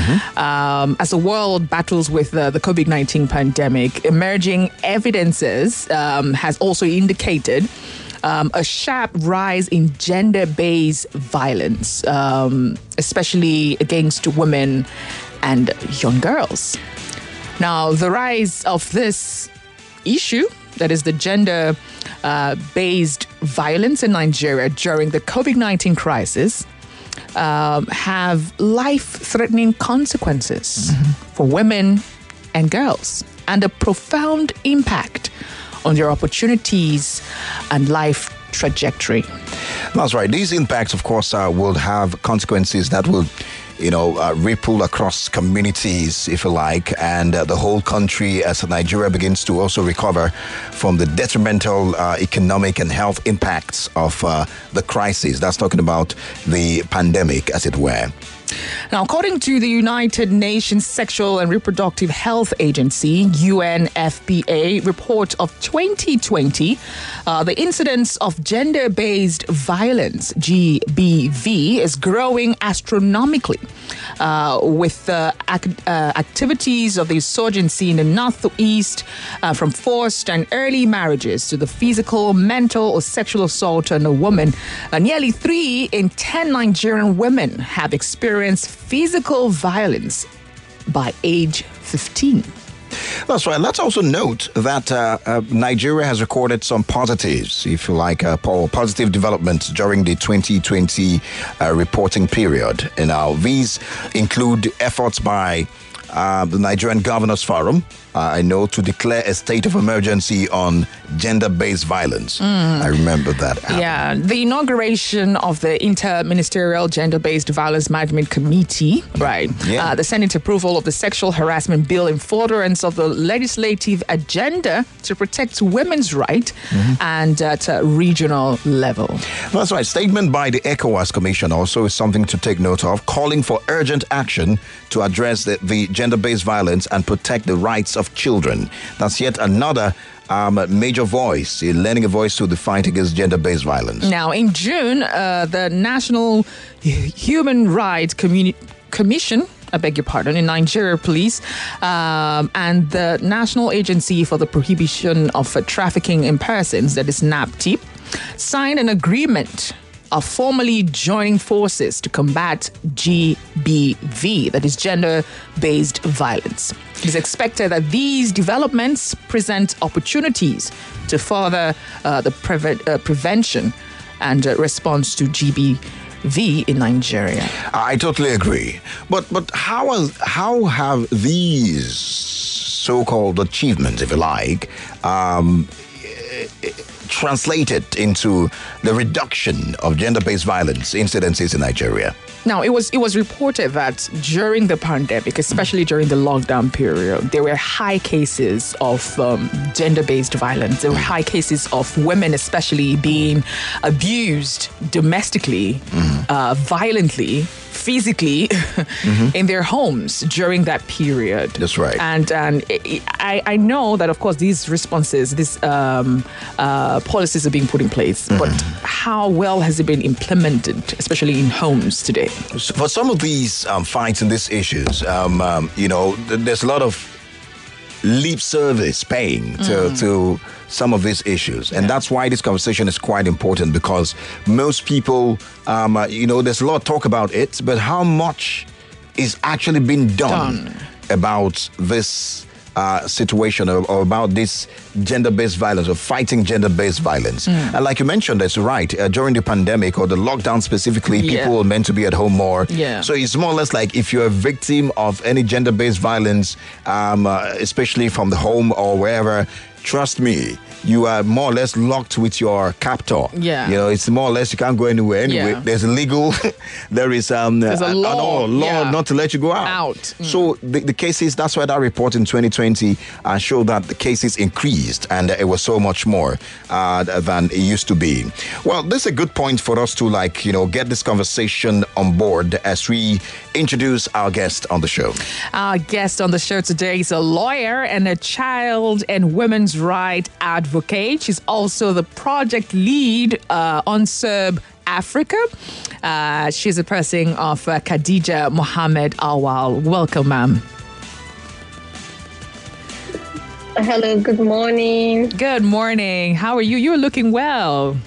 As the world battles with the COVID-19 pandemic, emerging evidences has also indicated a sharp rise in gender-based violence, especially against women and young girls. Now, the rise of this issue, that is the gender-based violence in Nigeria during the COVID-19 crisis, have life-threatening consequences for women and girls, and a profound impact on their opportunities and life trajectory. That's right. These impacts, of course, will have consequences that will, ripple across communities, if you like, and the whole country as Nigeria begins to also recover from the detrimental economic and health impacts of the crisis. That's talking about the pandemic, as it were. Now, according to the United Nations Sexual and Reproductive Health Agency, UNFPA, report of 2020, the incidence of gender-based violence, GBV, is growing astronomically with activities of the insurgency in the northeast, from forced and early marriages to the physical, mental, or sexual assault on a woman. Nearly 3 in 10 Nigerian women have experienced physical violence by age 15. That's right. Let's also note that Nigeria has recorded some positives, if you like, positive developments during the 2020 reporting period. And now these include efforts by the Nigerian Governors Forum, to declare a state of emergency on gender-based violence. I remember that. Yeah, the inauguration of the Inter-Ministerial Gender-Based Violence Management Committee, right? Yeah. The Senate approval of the Sexual Harassment Bill in furtherance of the legislative agenda to protect women's rights and at a regional level. That's right. Statement by the ECOWAS Commission also is something to take note of, calling for urgent action to address the gender-based violence and protect the rights of children. That's yet another major voice, lending a voice to the fight against gender-based violence. Now, in June, the National Human Rights Commission, I beg your pardon, in Nigeria Police, and the National Agency for the Prohibition of Trafficking in Persons, that is NAPTIP, signed an agreement of formally joining forces to combat GBV, that is gender-based violence. It is expected that these developments present opportunities to further the prevention and response to GBV in Nigeria. I totally agree. But how have these so-called achievements, if you like, translated into the reduction of gender-based violence incidences in Nigeria? Now, it was reported that during the pandemic, especially during the lockdown period, there were high cases of gender-based violence. There were high cases of women especially being abused domestically, violently, physically in their homes during that period. That's right. And I know that, of course, these responses, these policies are being put in place, but how well has it been implemented, especially in homes today? For some of these fights and these issues, there's a lot of lip service paying to some of these issues. And that's why this conversation is quite important, because most people, there's a lot of talk about it, but how much is actually being done about this situation or about this gender-based violence or fighting gender-based violence. And like you mentioned, that's right. During the pandemic or the lockdown specifically, people were meant to be at home more. So it's more or less like if you're a victim of any gender-based violence, especially from the home or wherever, trust me, you are more or less locked with your captor. Yeah. It's more or less you can't go anywhere. Anyway, Yeah. there's a legal, there's a law not to let you go out. So the cases, that's why that report in 2020 showed that the cases increased, and it was so much more than it used to be. Well, this is a good point for us to get this conversation on board as we introduce our guest on the show. Our guest on the show today is a lawyer and a child and women's rights advocate. She's also the project lead on SERB Africa. She's a person of Khadija Mohammed Awal. Welcome, ma'am. Hello, good morning. Good morning. How are you? You're looking well.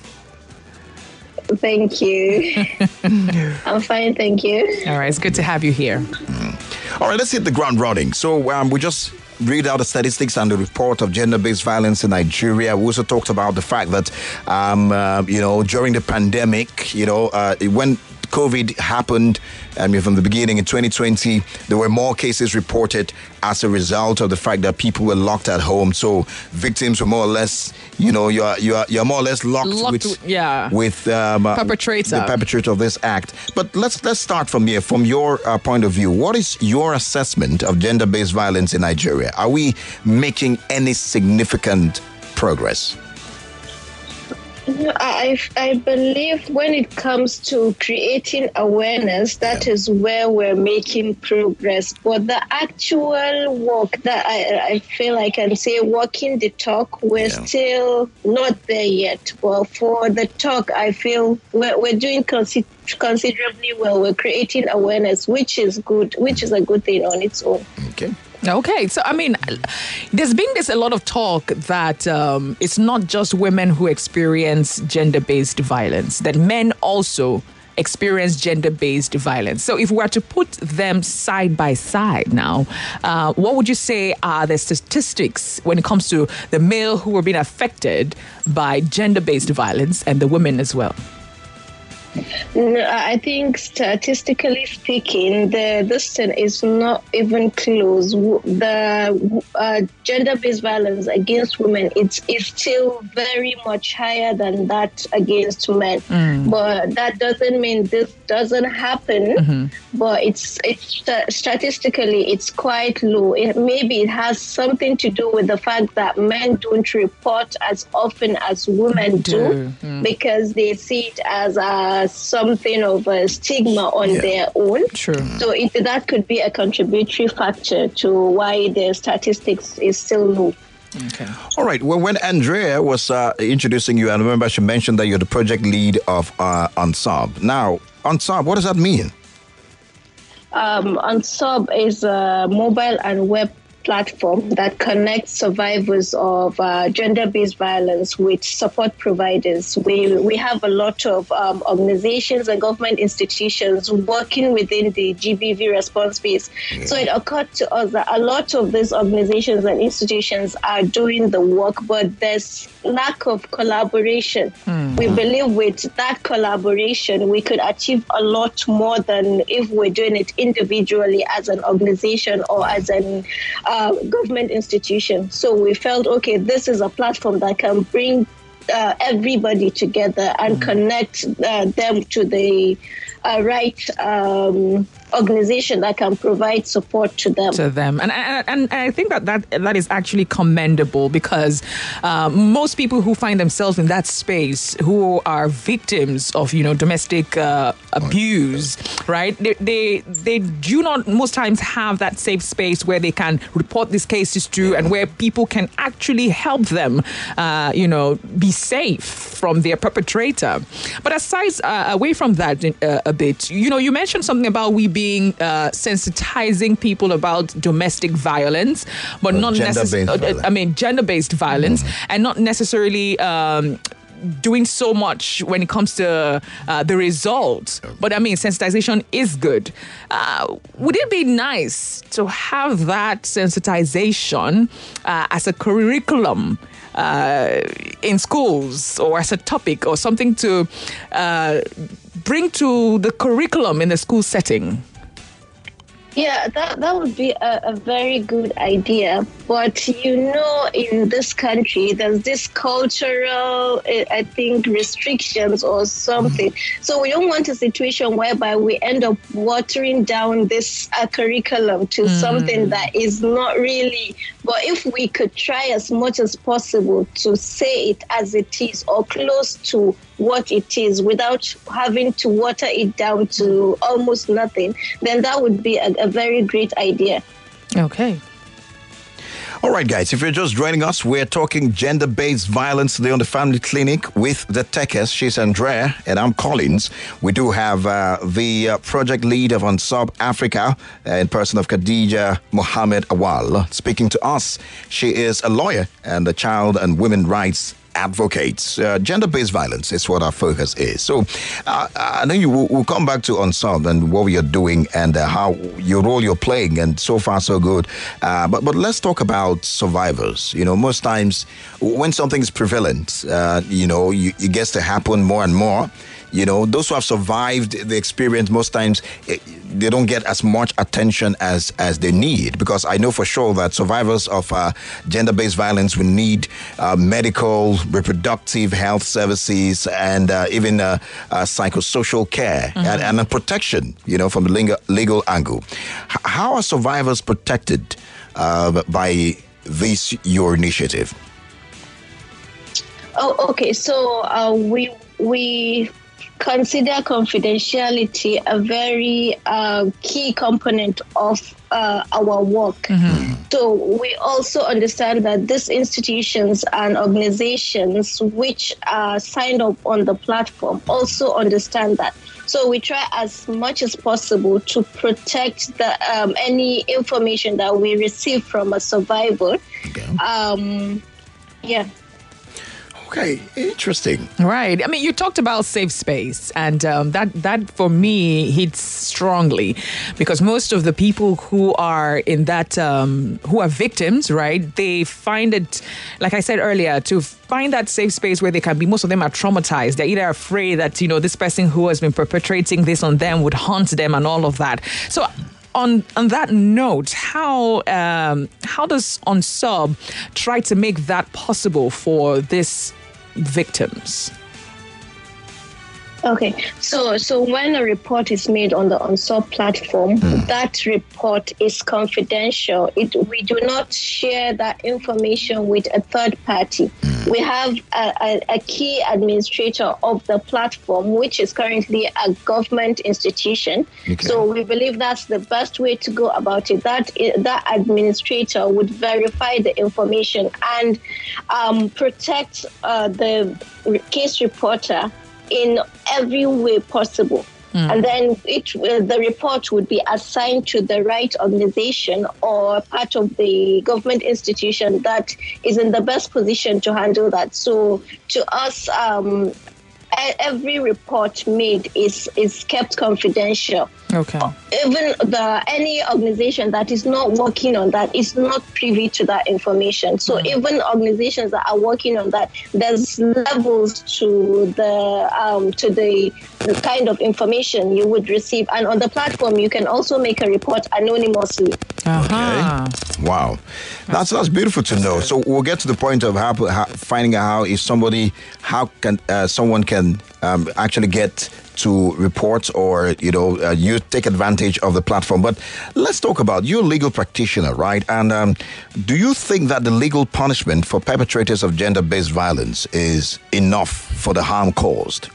Thank you. I'm fine, thank you. All right, it's good to have you here. All right, let's hit the ground running. So we just read out the statistics and the report of gender-based violence in Nigeria. We also talked about the fact that, during the pandemic, when COVID happened, from the beginning in 2020, there were more cases reported as a result of the fact that people were locked at home. So victims were more or less, you're more or less locked with perpetrator. The perpetrator of this act. But let's start from here. From your point of view, what is your assessment of gender-based violence in Nigeria? Are we making any significant progress? I believe when it comes to creating awareness, that is where we're making progress. But the actual work that I feel I can say, walking the talk, we're still not there yet. But for the talk, I feel we're doing considerably well. We're creating awareness, which is good, which is a good thing on its own. Okay, so there's been a lot of talk that it's not just women who experience gender-based violence, that men also experience gender-based violence. So if we were to put them side by side now, what would you say are the statistics when it comes to the male who are being affected by gender-based violence and the women as well? I think statistically speaking, this thing is not even close. The gender-based violence against women is still very much higher than that against men. But that doesn't mean this doesn't happen. But it's statistically it's quite low. Maybe it has something to do with the fact that men don't report as often as women do because they see it as something of a stigma on their own. True. So that could be a contributory factor to why the statistics is still low. Okay. All right. Well, when Andrea was introducing you, I remember she mentioned that you're the project lead of UNSOB. Now, UNSOB, what does that mean? UNSOB is a mobile and web platform that connects survivors of gender-based violence with support providers. We have a lot of organizations and government institutions working within the GBV response space. So it occurred to us that a lot of these organizations and institutions are doing the work, but there's lack of collaboration. We believe with that collaboration, we could achieve a lot more than if we're doing it individually as an organization or as an government institution. So we felt, okay, this is a platform that can bring everybody together and connect them to the right organization that can provide support to them. And I think that is actually commendable because most people who find themselves in that space who are victims of domestic abuse, right? They do not most times have that safe space where they can report these cases to and where people can actually help them be safe from their perpetrator. But aside away from that a bit, you mentioned something about we being sensitizing people about domestic violence, but not necessarily, gender-based violence, and not necessarily doing so much when it comes to the results. But sensitization is good. Would it be nice to have that sensitization as a curriculum in schools or as a topic or something to bring to the curriculum in the school setting? Yeah, that would be a very good idea. But in this country, there's this cultural, I think, restrictions or something. So we don't want a situation whereby we end up watering down this curriculum to something that is not really. But if we could try as much as possible to say it as it is or close to what it is without having to water it down to almost nothing, then that would be a very great idea. Okay. All right, guys, if you're just joining us, we're talking gender-based violence today on the Family Clinic with the techers. She's Andrea, and I'm Collins. We do have the project lead of UNSOB Africa in person of Khadija Mohammed Awal speaking to us. She is a lawyer and a child and women rights advocates. Gender-based violence is what our focus is. So I know we'll come back to UNSOB and what you're doing and how your role you're playing, and so far so good. But let's talk about survivors. Most times when something is prevalent, it gets to happen more and more. Those who have survived the experience, most times they don't get as much attention as they need, because I know for sure that survivors of gender-based violence will need medical, reproductive health services, and even psychosocial care and protection, from the legal angle. How are survivors protected by your initiative? Oh, okay. So we consider confidentiality a very key component of our work. So we also understand that these institutions and organizations which are signed up on the platform also understand that. So we try as much as possible to protect any information that we receive from a survivor. Okay. Okay, interesting. Right. I mean, you talked about safe space, and that for me hits strongly, because most of the people who are in that, who are victims, right, they find it, like I said earlier, to find that safe space where they can be, most of them are traumatized. They're either afraid that, this person who has been perpetrating this on them would haunt them and all of that. So on that note, how does UNSOB try to make that possible for these victims? Okay, so when a report is made on the UNSOB platform, that report is confidential. We do not share that information with a third party. We have a key administrator of the platform, which is currently a government institution. Okay. So we believe that's the best way to go about it. That administrator would verify the information and protect the case reporter in every way possible. And then the report would be assigned to the right organization or part of the government institution that is in the best position to handle that. So to us, every report made is kept confidential. Okay. Even any organization that is not working on that is not privy to that information. So even organizations that are working on that, there's levels to the kind of information you would receive. And on the platform, you can also make a report anonymously. Okay. Wow. That's beautiful to know. So we'll get to the point of finding out someone can actually get to report or, you take advantage of the platform. But let's talk about, you're a legal practitioner, right? And do you think that the legal punishment for perpetrators of gender-based violence is enough for the harm caused?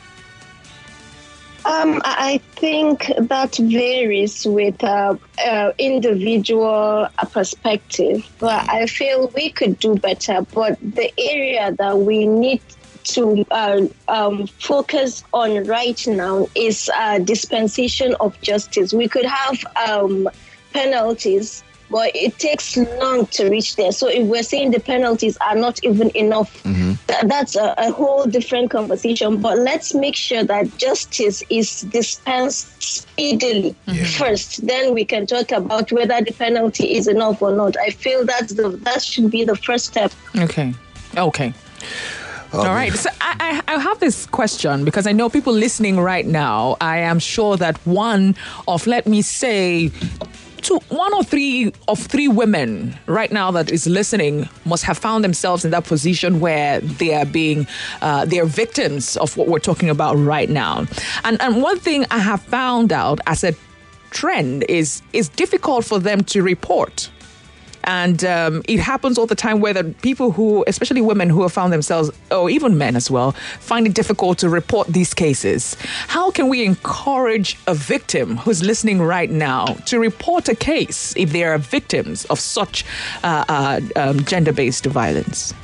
I think that varies with individual perspective. But I feel we could do better. But the area that we need to focus on right now is dispensation of justice. We could have penalties, but it takes long to reach there. So if we're saying the penalties are not even enough, that's a whole different conversation. But let's make sure that justice is dispensed speedily first. Then we can talk about whether the penalty is enough or not. I feel that should be the first step. Okay. All right. So I have this question because I know people listening right now, I am sure that one of, let me say, one or three of three women right now that is listening must have found themselves in that position where they are they're victims of what we're talking about right now. And one thing I have found out as a trend is it's difficult for them to report. And it happens all the time where the people who, especially women who have found themselves, or even men as well, find it difficult to report these cases. How can we encourage a victim who's listening right now to report a case if they are victims of such gender-based violence?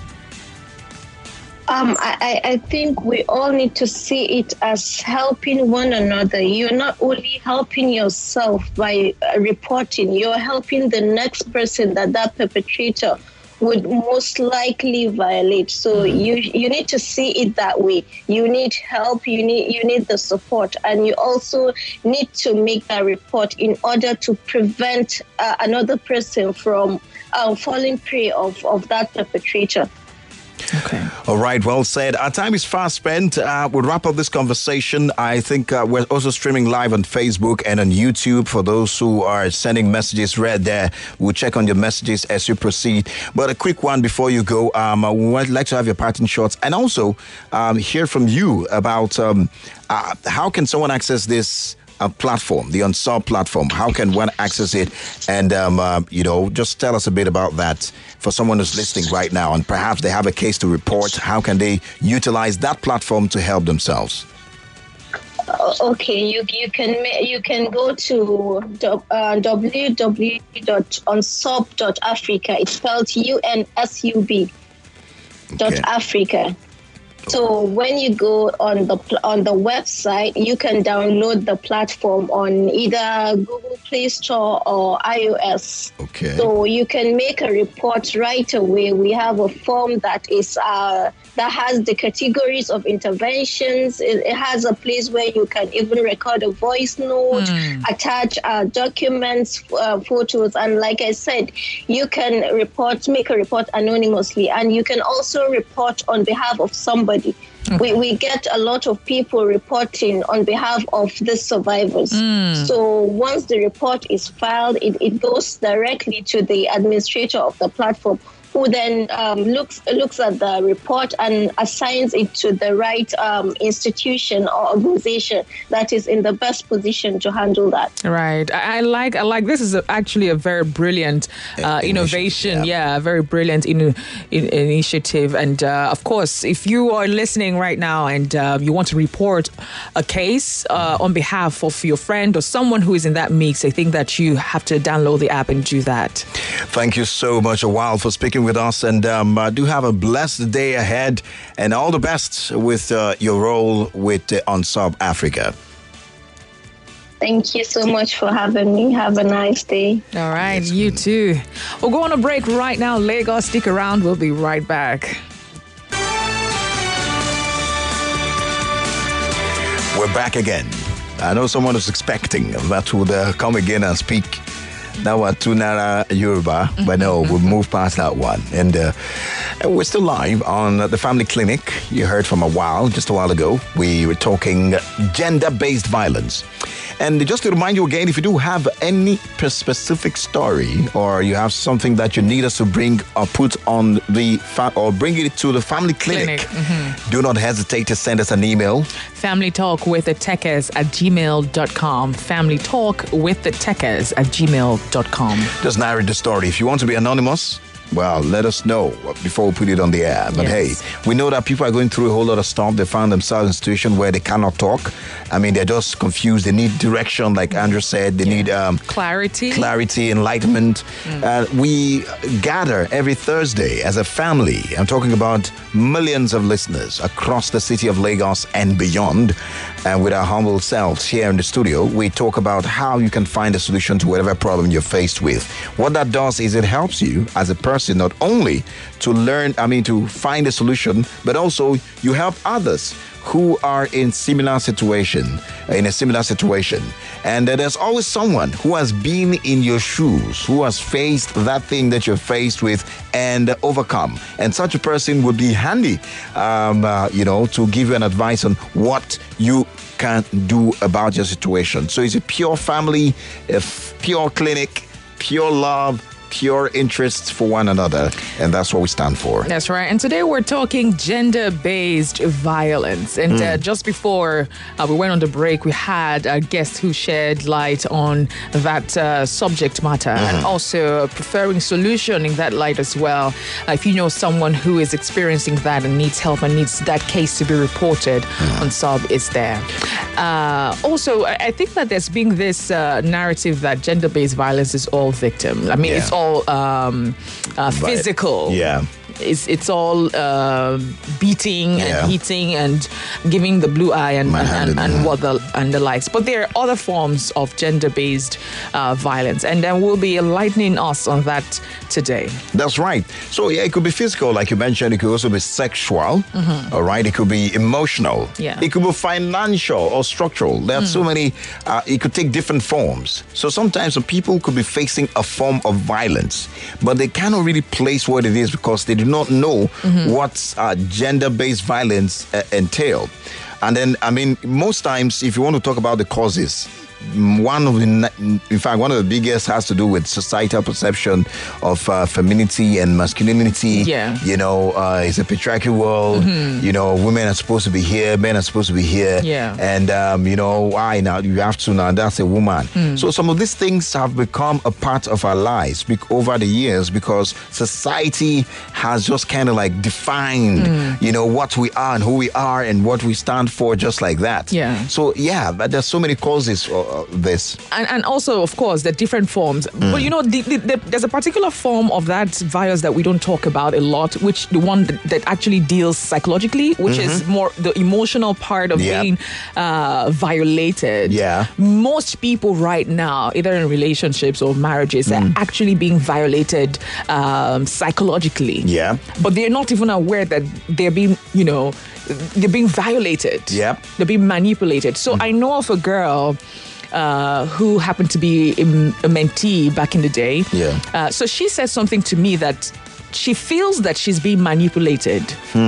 I think we all need to see it as helping one another. You're not only helping yourself by reporting, you're helping the next person that perpetrator would most likely violate. So you need to see it that way. You need help, you need the support, and you also need to make that report in order to prevent another person from falling prey of that perpetrator. Okay. All right. Well said. Our time is fast spent. We'll wrap up this conversation. I think we're also streaming live on Facebook and on YouTube. For those who are sending messages right there, we'll check on your messages as you proceed. But a quick one before you go. We would like to have your parting shots and also hear from you about how can someone access this platform, the Unsolved platform. How can one access it? And, just tell us a bit about that for someone who's listening right now and perhaps they have a case to report. How can they utilize that platform to help themselves? Okay, you can go to www.unsub.africa. It's spelled UNSUB.Africa. So when you go on the website, you can download the platform on either Google Play Store or iOS. Okay. So you can make a report right away. We have a form that has the categories of interventions. It has a place where you can even record a voice note, attach documents, photos, and like I said, you can make a report anonymously, and you can also report on behalf of somebody. Okay. We get a lot of people reporting on behalf of the survivors. So once the report is filed, it goes directly to the administrator of the platform, who then looks at the report and assigns it to the right institution or organization that is in the best position to handle that. Right. I like this is actually a very brilliant innovation. Yeah, a very brilliant initiative. And of course, if you are listening right now and you want to report a case on behalf of your friend or someone who is in that mix, I think that you have to download the app and do that. Thank you so much, Awal, for speaking with us, and do have a blessed day ahead and all the best with your role with Unsolved Africa. Thank you so much for having me. Have a nice day. All right, you too. We'll go on a break right now. Lagos, stick around. We'll be right back. We're back again. I know someone was expecting that would come again and speak. Now we're Tunara Yoruba, but no, we'll move past that one. And we're still live on the Family Clinic. You heard from just a while ago. We were talking gender-based violence. And just to remind you again, if you do have any specific story or you have something that you need us to bring or put on or bring it to the Family Clinic, do not hesitate to send us an email. FamilyTalkWithTheTechers@gmail.com. FamilyTalkWithTheTechers@gmail.com. Just narrate the story. If you want to be anonymous, well, let us know before we put it on the air. But hey, we know that people are going through a whole lot of stuff. They found themselves in a situation where they cannot talk. I mean, they're just confused. They need direction, like Andrew said. They need clarity, enlightenment. We gather every Thursday as a family. I'm talking about millions of listeners across the city of Lagos and beyond. And with our humble selves here in the studio, we talk about how you can find a solution to whatever problem you're faced with. What that does is it helps you as a person person not only to to find a solution, but also you help others who are in a similar situation. And there's always someone who has been in your shoes, who has faced that thing that you're faced with and overcome. And such a person would be handy, to give you an advice on what you can do about your situation. So it's a pure family, a pure clinic, pure love, pure interests for one another, and that's what we stand for. That's right. And today we're talking gender-based violence. And just before we went on the break, we had a guest who shed light on that subject matter and also preferring solution in that light as well. If you know someone who is experiencing that and needs help and needs that case to be reported, Unsub is there. Also, I think that there's been this narrative that gender-based violence is all victim. I mean, it's all physical. Yeah. It's all beating and hitting and giving the blue eye and the likes. But there are other forms of gender-based violence, and then we'll be enlightening us on that today. That's right. So it could be physical, like you mentioned. It could also be sexual. All right. It could be emotional. Yeah. It could be financial or structural. There are so many. It could take different forms. So sometimes some people could be facing a form of violence, but they cannot really place what it is because they do not know what gender-based violence entail. And then, most times, if you want to talk about the causes, one of the biggest has to do with societal perception of femininity and masculinity. Yeah. It's a patriarchal world. Women are supposed to be here, men are supposed to be here. Yeah. And why now you have to now? That's a woman. So some of these things have become a part of our lives over the years because society has just kind of like defined, what we are and who we are and what we stand for, just like that. Yeah. So but there's so many causes for this. And also, of course, the different forms. But there's a particular form of that violence that we don't talk about a lot, which the one that actually deals psychologically, which is more the emotional part of being violated. Yeah. Most people right now, either in relationships or marriages, are actually being violated psychologically. Yeah. But they're not even aware that they're being, they're being violated. Yeah. They're being manipulated. So I know of a girl who happened to be a mentee back in the day. Yeah. So she said something to me that she feels that she's being manipulated.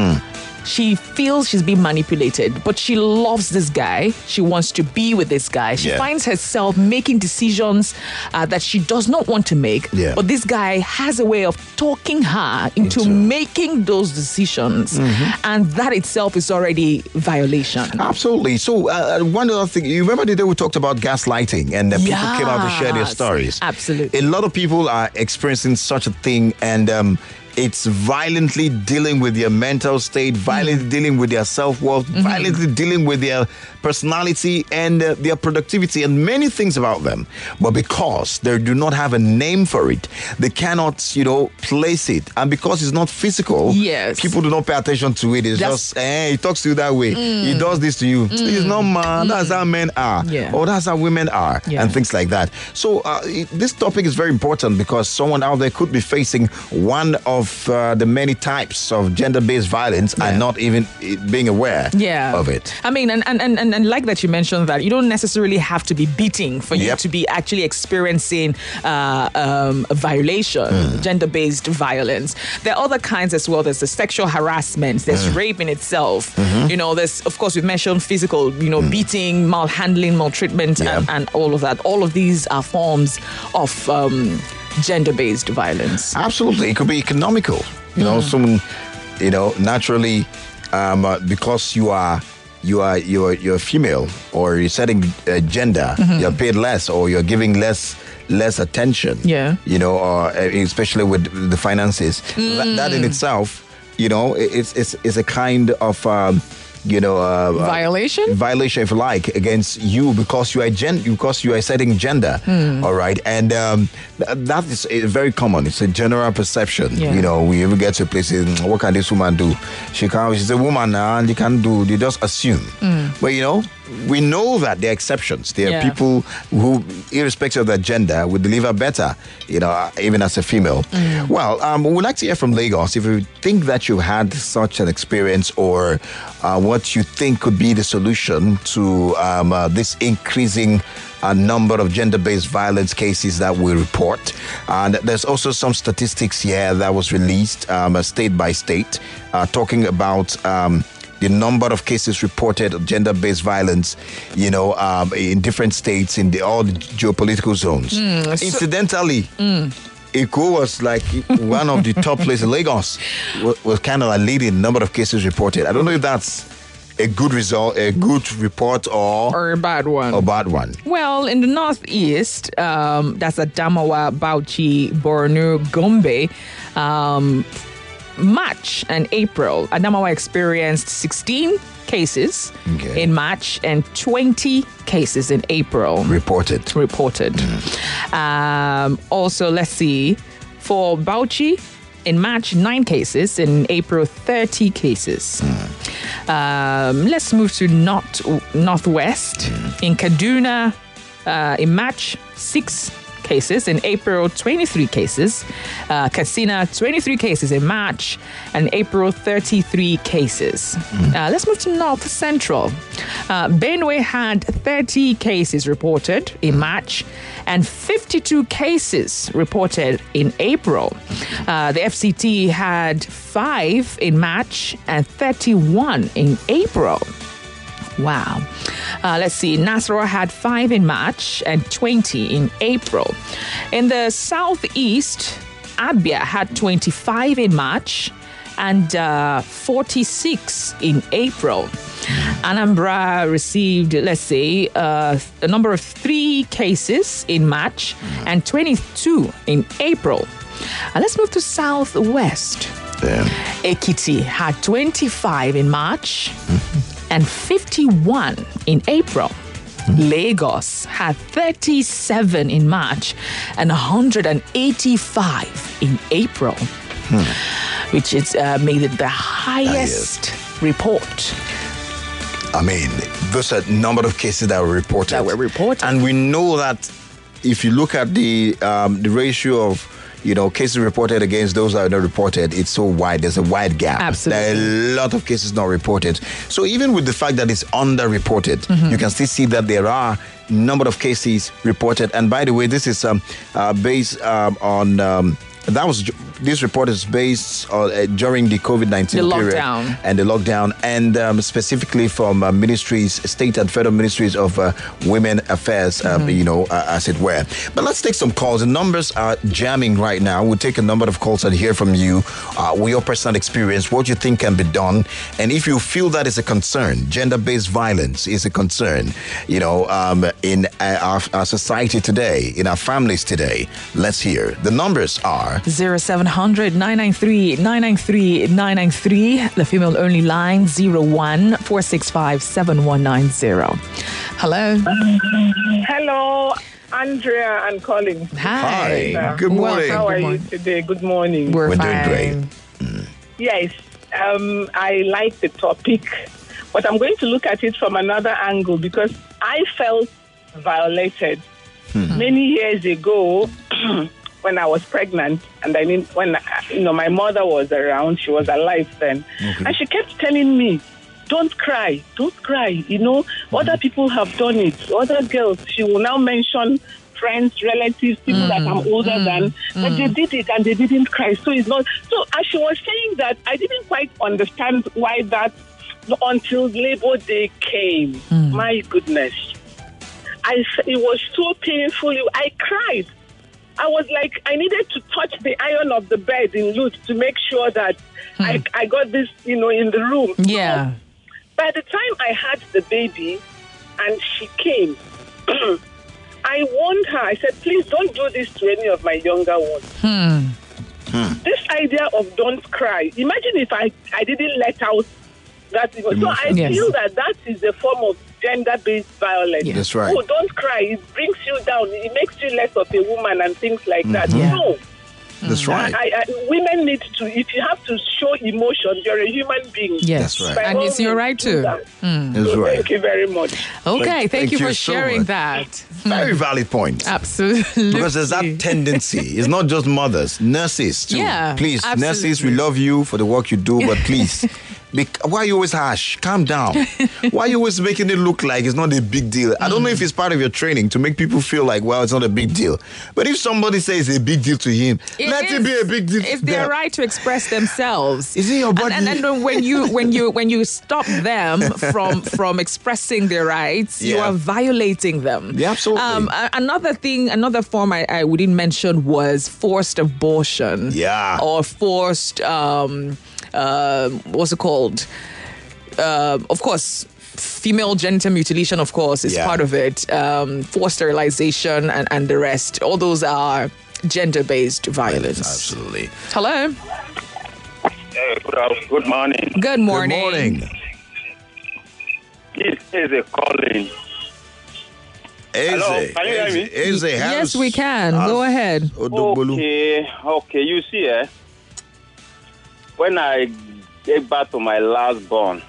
She feels she's being manipulated, but she loves this guy. She wants to be with this guy. She finds herself making decisions that she does not want to make. Yeah. But this guy has a way of talking her into making those decisions. And that itself is already violation. Absolutely. So one other thing, you remember the day we talked about gaslighting and people came out to share their stories? Absolutely. A lot of people are experiencing such a thing, and it's violently dealing with their mental state, violently dealing with their self-worth, violently dealing with their personality and their productivity and many things about them. But because they do not have a name for it, they cannot, place it. And because it's not physical, people do not pay attention to it. It's just, he talks to you that way. He does this to you. It's not man. That's how men are. Or that's how women are. And things like that. So this topic is very important because someone out there could be facing one of the many types of gender-based violence and not even being aware of it. I mean, and like that you mentioned that you don't necessarily have to be beating for you to be actually experiencing a violation, gender-based violence. There are other kinds as well. There's the sexual harassment. There's rape in itself. There's, of course, we've mentioned physical, beating, malhandling, maltreatment, and all of that. All of these are forms of gender-based violence. Absolutely. It could be economical. Someone, naturally, because you're female or you're setting gender, you're paid less or you're giving less attention. Or especially with the finances. That in itself, it's a kind of violation, if you like, against you because you are setting gender. All right, and that is very common. It's a general perception. We ever get to a place, what can this woman do? She's a woman and you can't do. They just assume. But we know that there are exceptions. There are people who, irrespective of their gender, would deliver better, even as a female. Well, we would like to hear from Lagos. If you think that you had such an experience, or what you think could be the solution to this increasing number of gender-based violence cases that we report. And there's also some statistics here that was released state by state, talking about the number of cases reported of gender-based violence, in different states in all the geopolitical zones. Incidentally, Eko was like one of the top places. Lagos was kind of like leading the number of cases reported. I don't know if that's a good result, a good report, or a bad one. Well, in the northeast, that's Adamawa, Bauchi, Borno, Gombe. March and April, Adamawa experienced 16 cases in March and 20 cases in April. Reported. Also, let's see, for Bauchi, in March, 9 cases. In April, 30 cases. Let's move to Northwest. In Kaduna, in March, 6 cases. In April, 23 cases. Katsina, 23 cases in March. And April, 33 cases. Let's move to North Central. Benue had 30 cases reported in March and 52 cases reported in April. The FCT had 5 in March and 31 in April. Wow. Let's see. Nasarawa had 5 in March and 20 in April. In the southeast, Abia had 25 in March and 46 in April. Anambra received, let's say, a number of 3 cases in March and 22 in April. Let's move to Southwest. Ekiti had 25 in March and 51 in April. Lagos had 37 in March and 185 in April, which is made it the highest report. I mean, those are number of cases that were reported. And we know that if you look at the ratio of cases reported against those that are not reported, it's so wide. There's a wide gap. Absolutely. There are a lot of cases not reported. So even with the fact that it's underreported, you can still see that there are number of cases reported. And by the way, this is based on this report is based on during the COVID-19 period and the lockdown, and specifically from ministries, state and federal ministries of women affairs, as it were. But let's take some calls. The numbers are jamming right now. We'll take a number of calls and hear from you with your personal experience, what you think can be done, and if you feel that is a concern, gender-based violence is a concern, in our society today, in our families today. Let's hear. The numbers are 0700-993-993. The female only line 01-465-7190. Hello. Hello, Andrea and Colin. Hi. Good morning. How are you today? Good morning. We're doing great. Yes, I like the topic, but I'm going to look at it from another angle because I felt violated many years ago. When I was pregnant, and I mean, when my mother was around, she was alive then, and she kept telling me, "Don't cry, don't cry." Other people have done it. Other girls, she will now mention friends, relatives, people that I'm older than, but they did it and they didn't cry. So it's not. So as she was saying that, I didn't quite understand why that until Labor Day came. My goodness, it was so painful. I cried. I was like, I needed to touch the iron of the bed in Lutz to make sure that I got this, in the room. Yeah. So by the time I had the baby and she came, I warned her. I said, please don't do this to any of my younger ones. This idea of don't cry. Imagine if I didn't let out that. So I feel that is a form of gender-based violence. Yeah. That's right. Oh, don't cry. It brings you down. It makes you less of a woman and things like that. No. That's right. Women need to, if you have to show emotion, you're a human being. Yes, that's right. And it's your right to. That's right. Thank you very much. Okay, thank you for so sharing much. that. Very valid point. Absolutely. Because there's that tendency. It's not just mothers, nurses too. Yeah, please, absolutely. nurses, we love you for the work you do, but please, why are you always harsh? Calm down. Why are you always making it look like it's not a big deal? I don't know if it's part of your training to make people feel like, well, it's not a big deal. But if somebody says it's a big deal to him, let it be a big deal. It's their right to express themselves. Is it your body? And when you stop them from expressing their rights, you are violating them. Yeah, absolutely. Another form I wouldn't mention was forced abortion. Yeah. Or forced what's it called? Of course, female genital mutilation, of course, is part of it. Forced sterilization and the rest. All those are gender-based violence. Absolutely. Hello. Good morning. Good morning. Good morning. This is a calling. Hello, can you hear me? Yes, we can. Go ahead. Okay. You see, when I gave birth to my last born,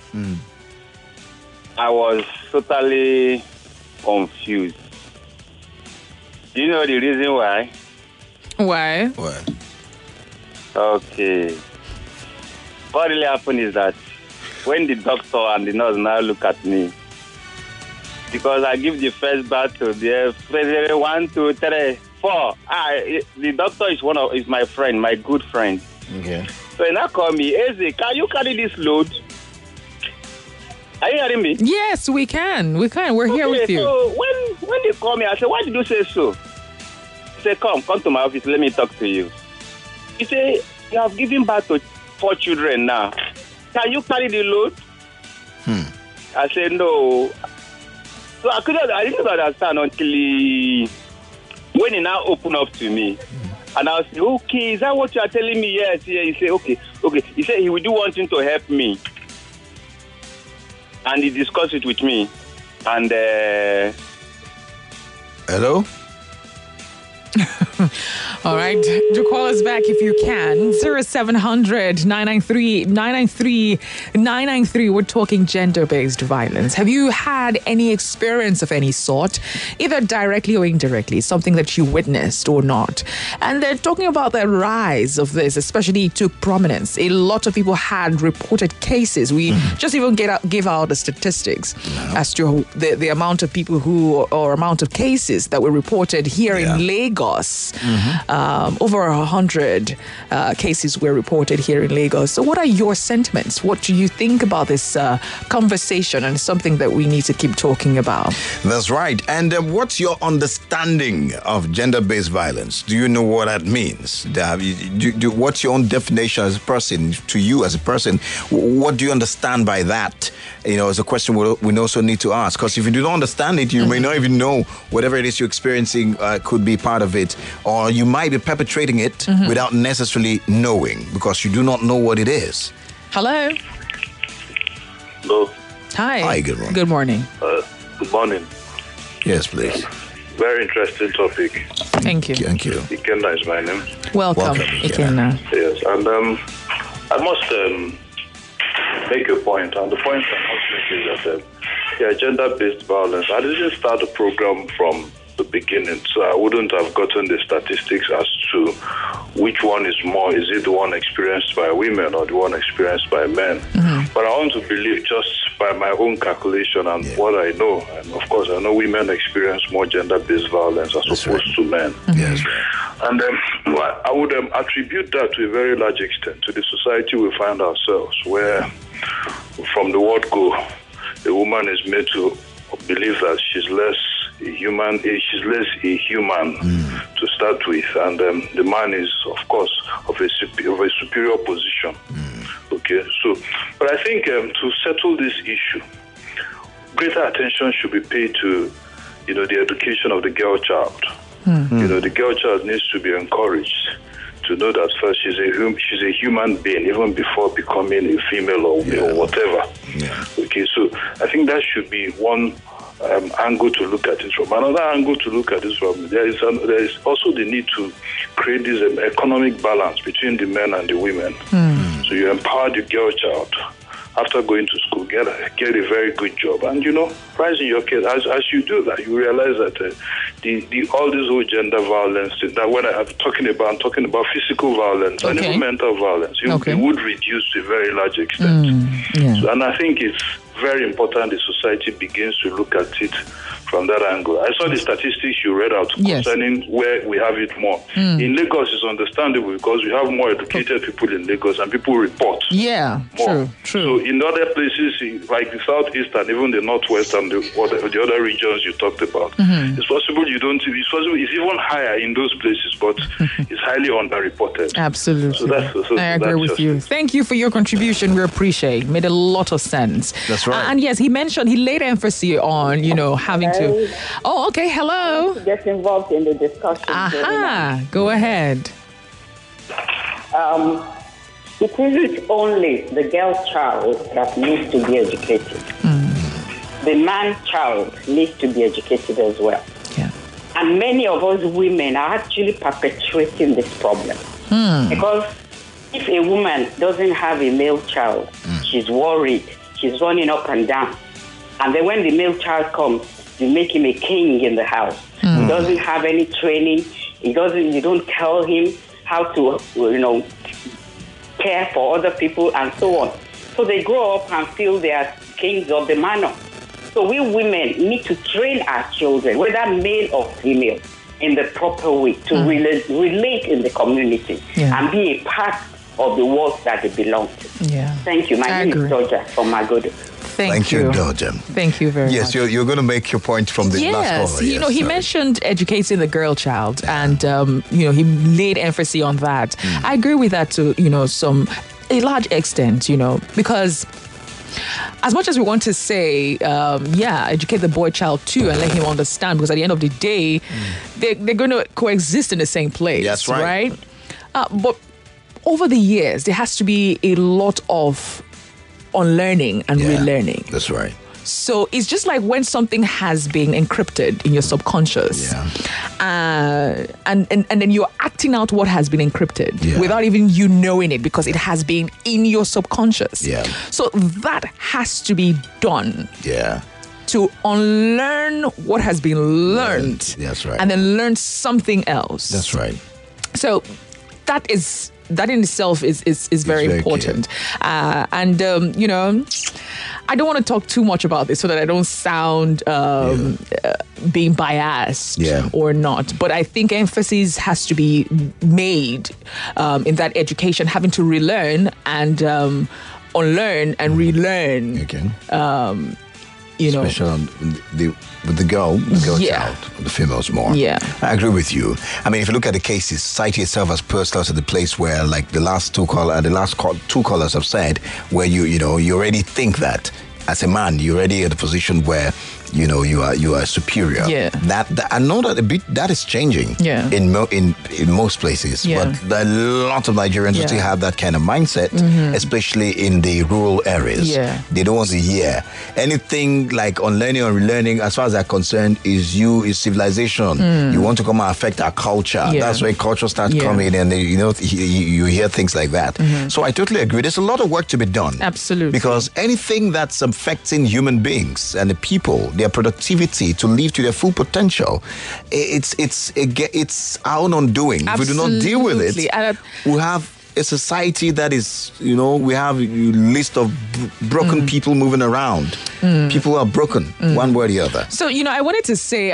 I was totally confused. Do you know the reason why? Why? Why? Okay. What really happened is that when the doctor and the nurse now look at me, because I give the first birth to the 1, 2, 3, 4. The doctor is my friend, my good friend. Okay. So he now call me, Eze, can you carry this load? Are you hearing me? Yes, we can. We're here with you. So when they call me, I say, why did you say so? He said, come to my office, let me talk to you. He said, you have given birth to 4 children now. Can you carry the load? I said, no. So I didn't understand until when he now opened up to me. And I was like, okay, is that what you are telling me? Yes. He said, okay. He said he would do one thing to help me. And he discussed it with me. And hello? All right. Do call us back if you can. 0700 993. We're talking gender-based violence. Have you had any experience of any sort, either directly or indirectly, something that you witnessed or not? And they're talking about the rise of this, especially it took prominence. A lot of people had reported cases. We just even give out the statistics as to the amount of people or amount of cases that were reported here in Lagos. Over 100 cases were reported here in Lagos. So what are your sentiments? What do you think about this conversation, and something that we need to keep talking about? That's right. And what's your understanding of gender-based violence? Do you know what that means? What's your own definition as a person, to you as a person? What do you understand by that? It's a question we also need to ask. Because if you don't understand it, you may not even know whatever it is you're experiencing could be part of it. Or you might be perpetrating it without necessarily knowing, because you do not know what it is. Hello. Hello. Hi. Good morning. Good morning. Good morning. Yes, please. Very interesting topic. Thank you. Thank you. Ikenna is my name. Welcome Ikenna. Yes, and I must make a point, and the point I must make is that gender-based violence. I didn't start the program from the beginning, so I wouldn't have gotten the statistics as to which one is more. Is it the one experienced by women or the one experienced by men? But I want to believe, just by my own calculation and what I know, and of course I know women experience more gender-based violence as opposed to men. Yes. And I would attribute that to a very large extent to the society we find ourselves, where from the word go, a woman is made to believe that she's less a human to start with, and the man is, of course, of a superior position. Okay, so, but I think to settle this issue, greater attention should be paid to, the education of the girl child. The girl child needs to be encouraged to know that first she's a human being, even before becoming a female or whatever. Okay, so I think that should be one angle to look at it from. Another angle to look at it from, there is also the need to create this economic balance between the men and the women. So you empower the girl child after going to school, get a very good job, and raising your kids. As you do that, you realize that all this whole gender violence, that when I'm talking about physical violence and even mental violence, it would reduce to a very large extent. So, and I think it's very important the society begins to look at it from that angle. I saw the statistics you read out concerning where we have it more. In Lagos, it's understandable because we have more educated people in Lagos and people report. Yeah, more. True. So in other places, like the southeast and even the northwest and the other regions you talked about, it's possible it's even higher in those places, but it's highly underreported. Absolutely. So I agree with you. Thank you for your contribution. We appreciate it. Made a lot of sense. That's right. And yes, he laid emphasis on, having to. Oh, okay. Hello. Get involved in the discussion. Go ahead. It isn't only the girl child that needs to be educated. The man child needs to be educated as well. Yeah. And many of us women are actually perpetuating this problem. Because if a woman doesn't have a male child, she's worried. She's running up and down. And then when the male child comes, you make him a king in the house. He doesn't have any training. You don't tell him how to, care for other people and so on. So they grow up and feel they are kings of the manor. So we women need to train our children, whether male or female, in the proper way to relate in the community and be a part of the world that they belong to. Yeah. Thank you. My name is Georgia from Magodo. Thank you, Georgia. Thank you very much. Yes, you're going to make your point from the last caller. Yes, he mentioned educating the girl child, and he laid emphasis on that. I agree with that to a large extent, because as much as we want to say, educate the boy child too and let him understand, because at the end of the day, they're going to coexist in the same place. That's right. But over the years, there has to be a lot of unlearning and relearning. That's right. So it's just like when something has been encrypted in your subconscious, and then you're acting out what has been encrypted without even you knowing it, because it has been in your subconscious. Yeah. So that has to be done. Yeah. To unlearn what has been learned. That's right. And then learn something else. That's right. So that in itself is very important. I don't want to talk too much about this so that I don't sound being biased or not. But I think emphasis has to be made in that education, having to relearn and unlearn and relearn. Okay. Especially with the girl child, the females more. Yeah. I agree with you. I mean, if you look at the cases, society itself has pushed us to the place where, like the last two callers have said, where you already think that as a man, you're already at a position where you are superior. Yeah. That I know that a bit that is changing. Yeah. In most places. Yeah. But a lot of Nigerians still have that kind of mindset, especially in the rural areas. Yeah. They don't want to hear anything like unlearning or relearning. As far as they're concerned, is civilization. You want to come and affect our culture. Yeah. That's where culture starts coming, and you hear things like that. So I totally agree. There's a lot of work to be done. Absolutely. Because anything that's affecting human beings and the people, their productivity to live to their full potential, it's our own undoing. Absolutely. If we do not deal with it, we have a society that is, we have a list of broken people moving around. People are broken, one way or the other. So, I wanted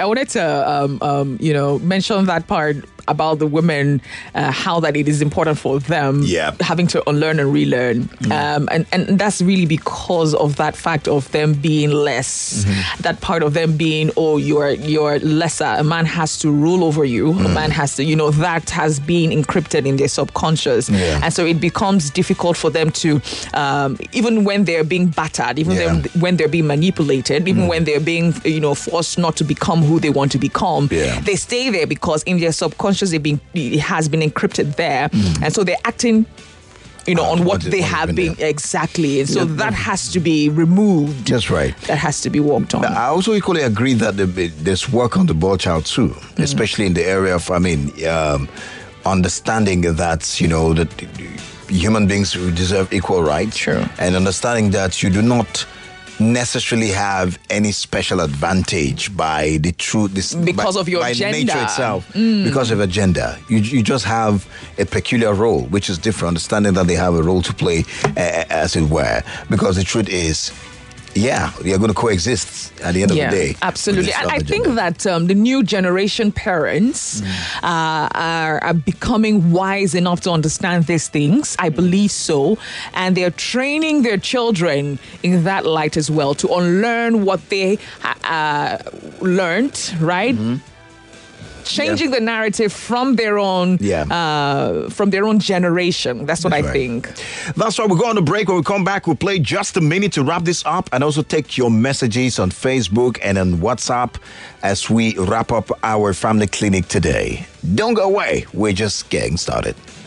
to mention that part about the women, how that it is important for them having to unlearn and relearn. And that's really because of that fact of them being less, that part of them being, you're lesser. A man has to rule over you. A man has to, that has been encrypted in their subconscious. Yeah. And so it becomes difficult for them to, even when they're being battered, even when they're being manipulated, even when they're being, forced not to become who they want to become, they stay there because in their subconscious, it has been encrypted there. And so they're acting on what they have been. Exactly. And so that has to be removed. That's right. That has to be worked on. I also equally agree that there's work on the ball child too, especially in the area of, understanding that, that human beings deserve equal rights. Sure. And understanding that you do not necessarily have any special advantage by the truth of your by gender, nature itself, because of a gender. You just have a peculiar role, which is different. Understanding that they have a role to play, as it were, because the truth is, yeah, they are going to coexist at the end of the day. Absolutely. And I think that the new generation parents are becoming wise enough to understand these things. I believe so. And they're training their children in that light as well, to unlearn what they learned, right? Changing the narrative from their own generation. That's what I think. That's why we'll go on a break. When we come back, we'll play Just a Minute to wrap this up, and also take your messages on Facebook and on WhatsApp as we wrap up our family clinic today. Don't go away. We're just getting started.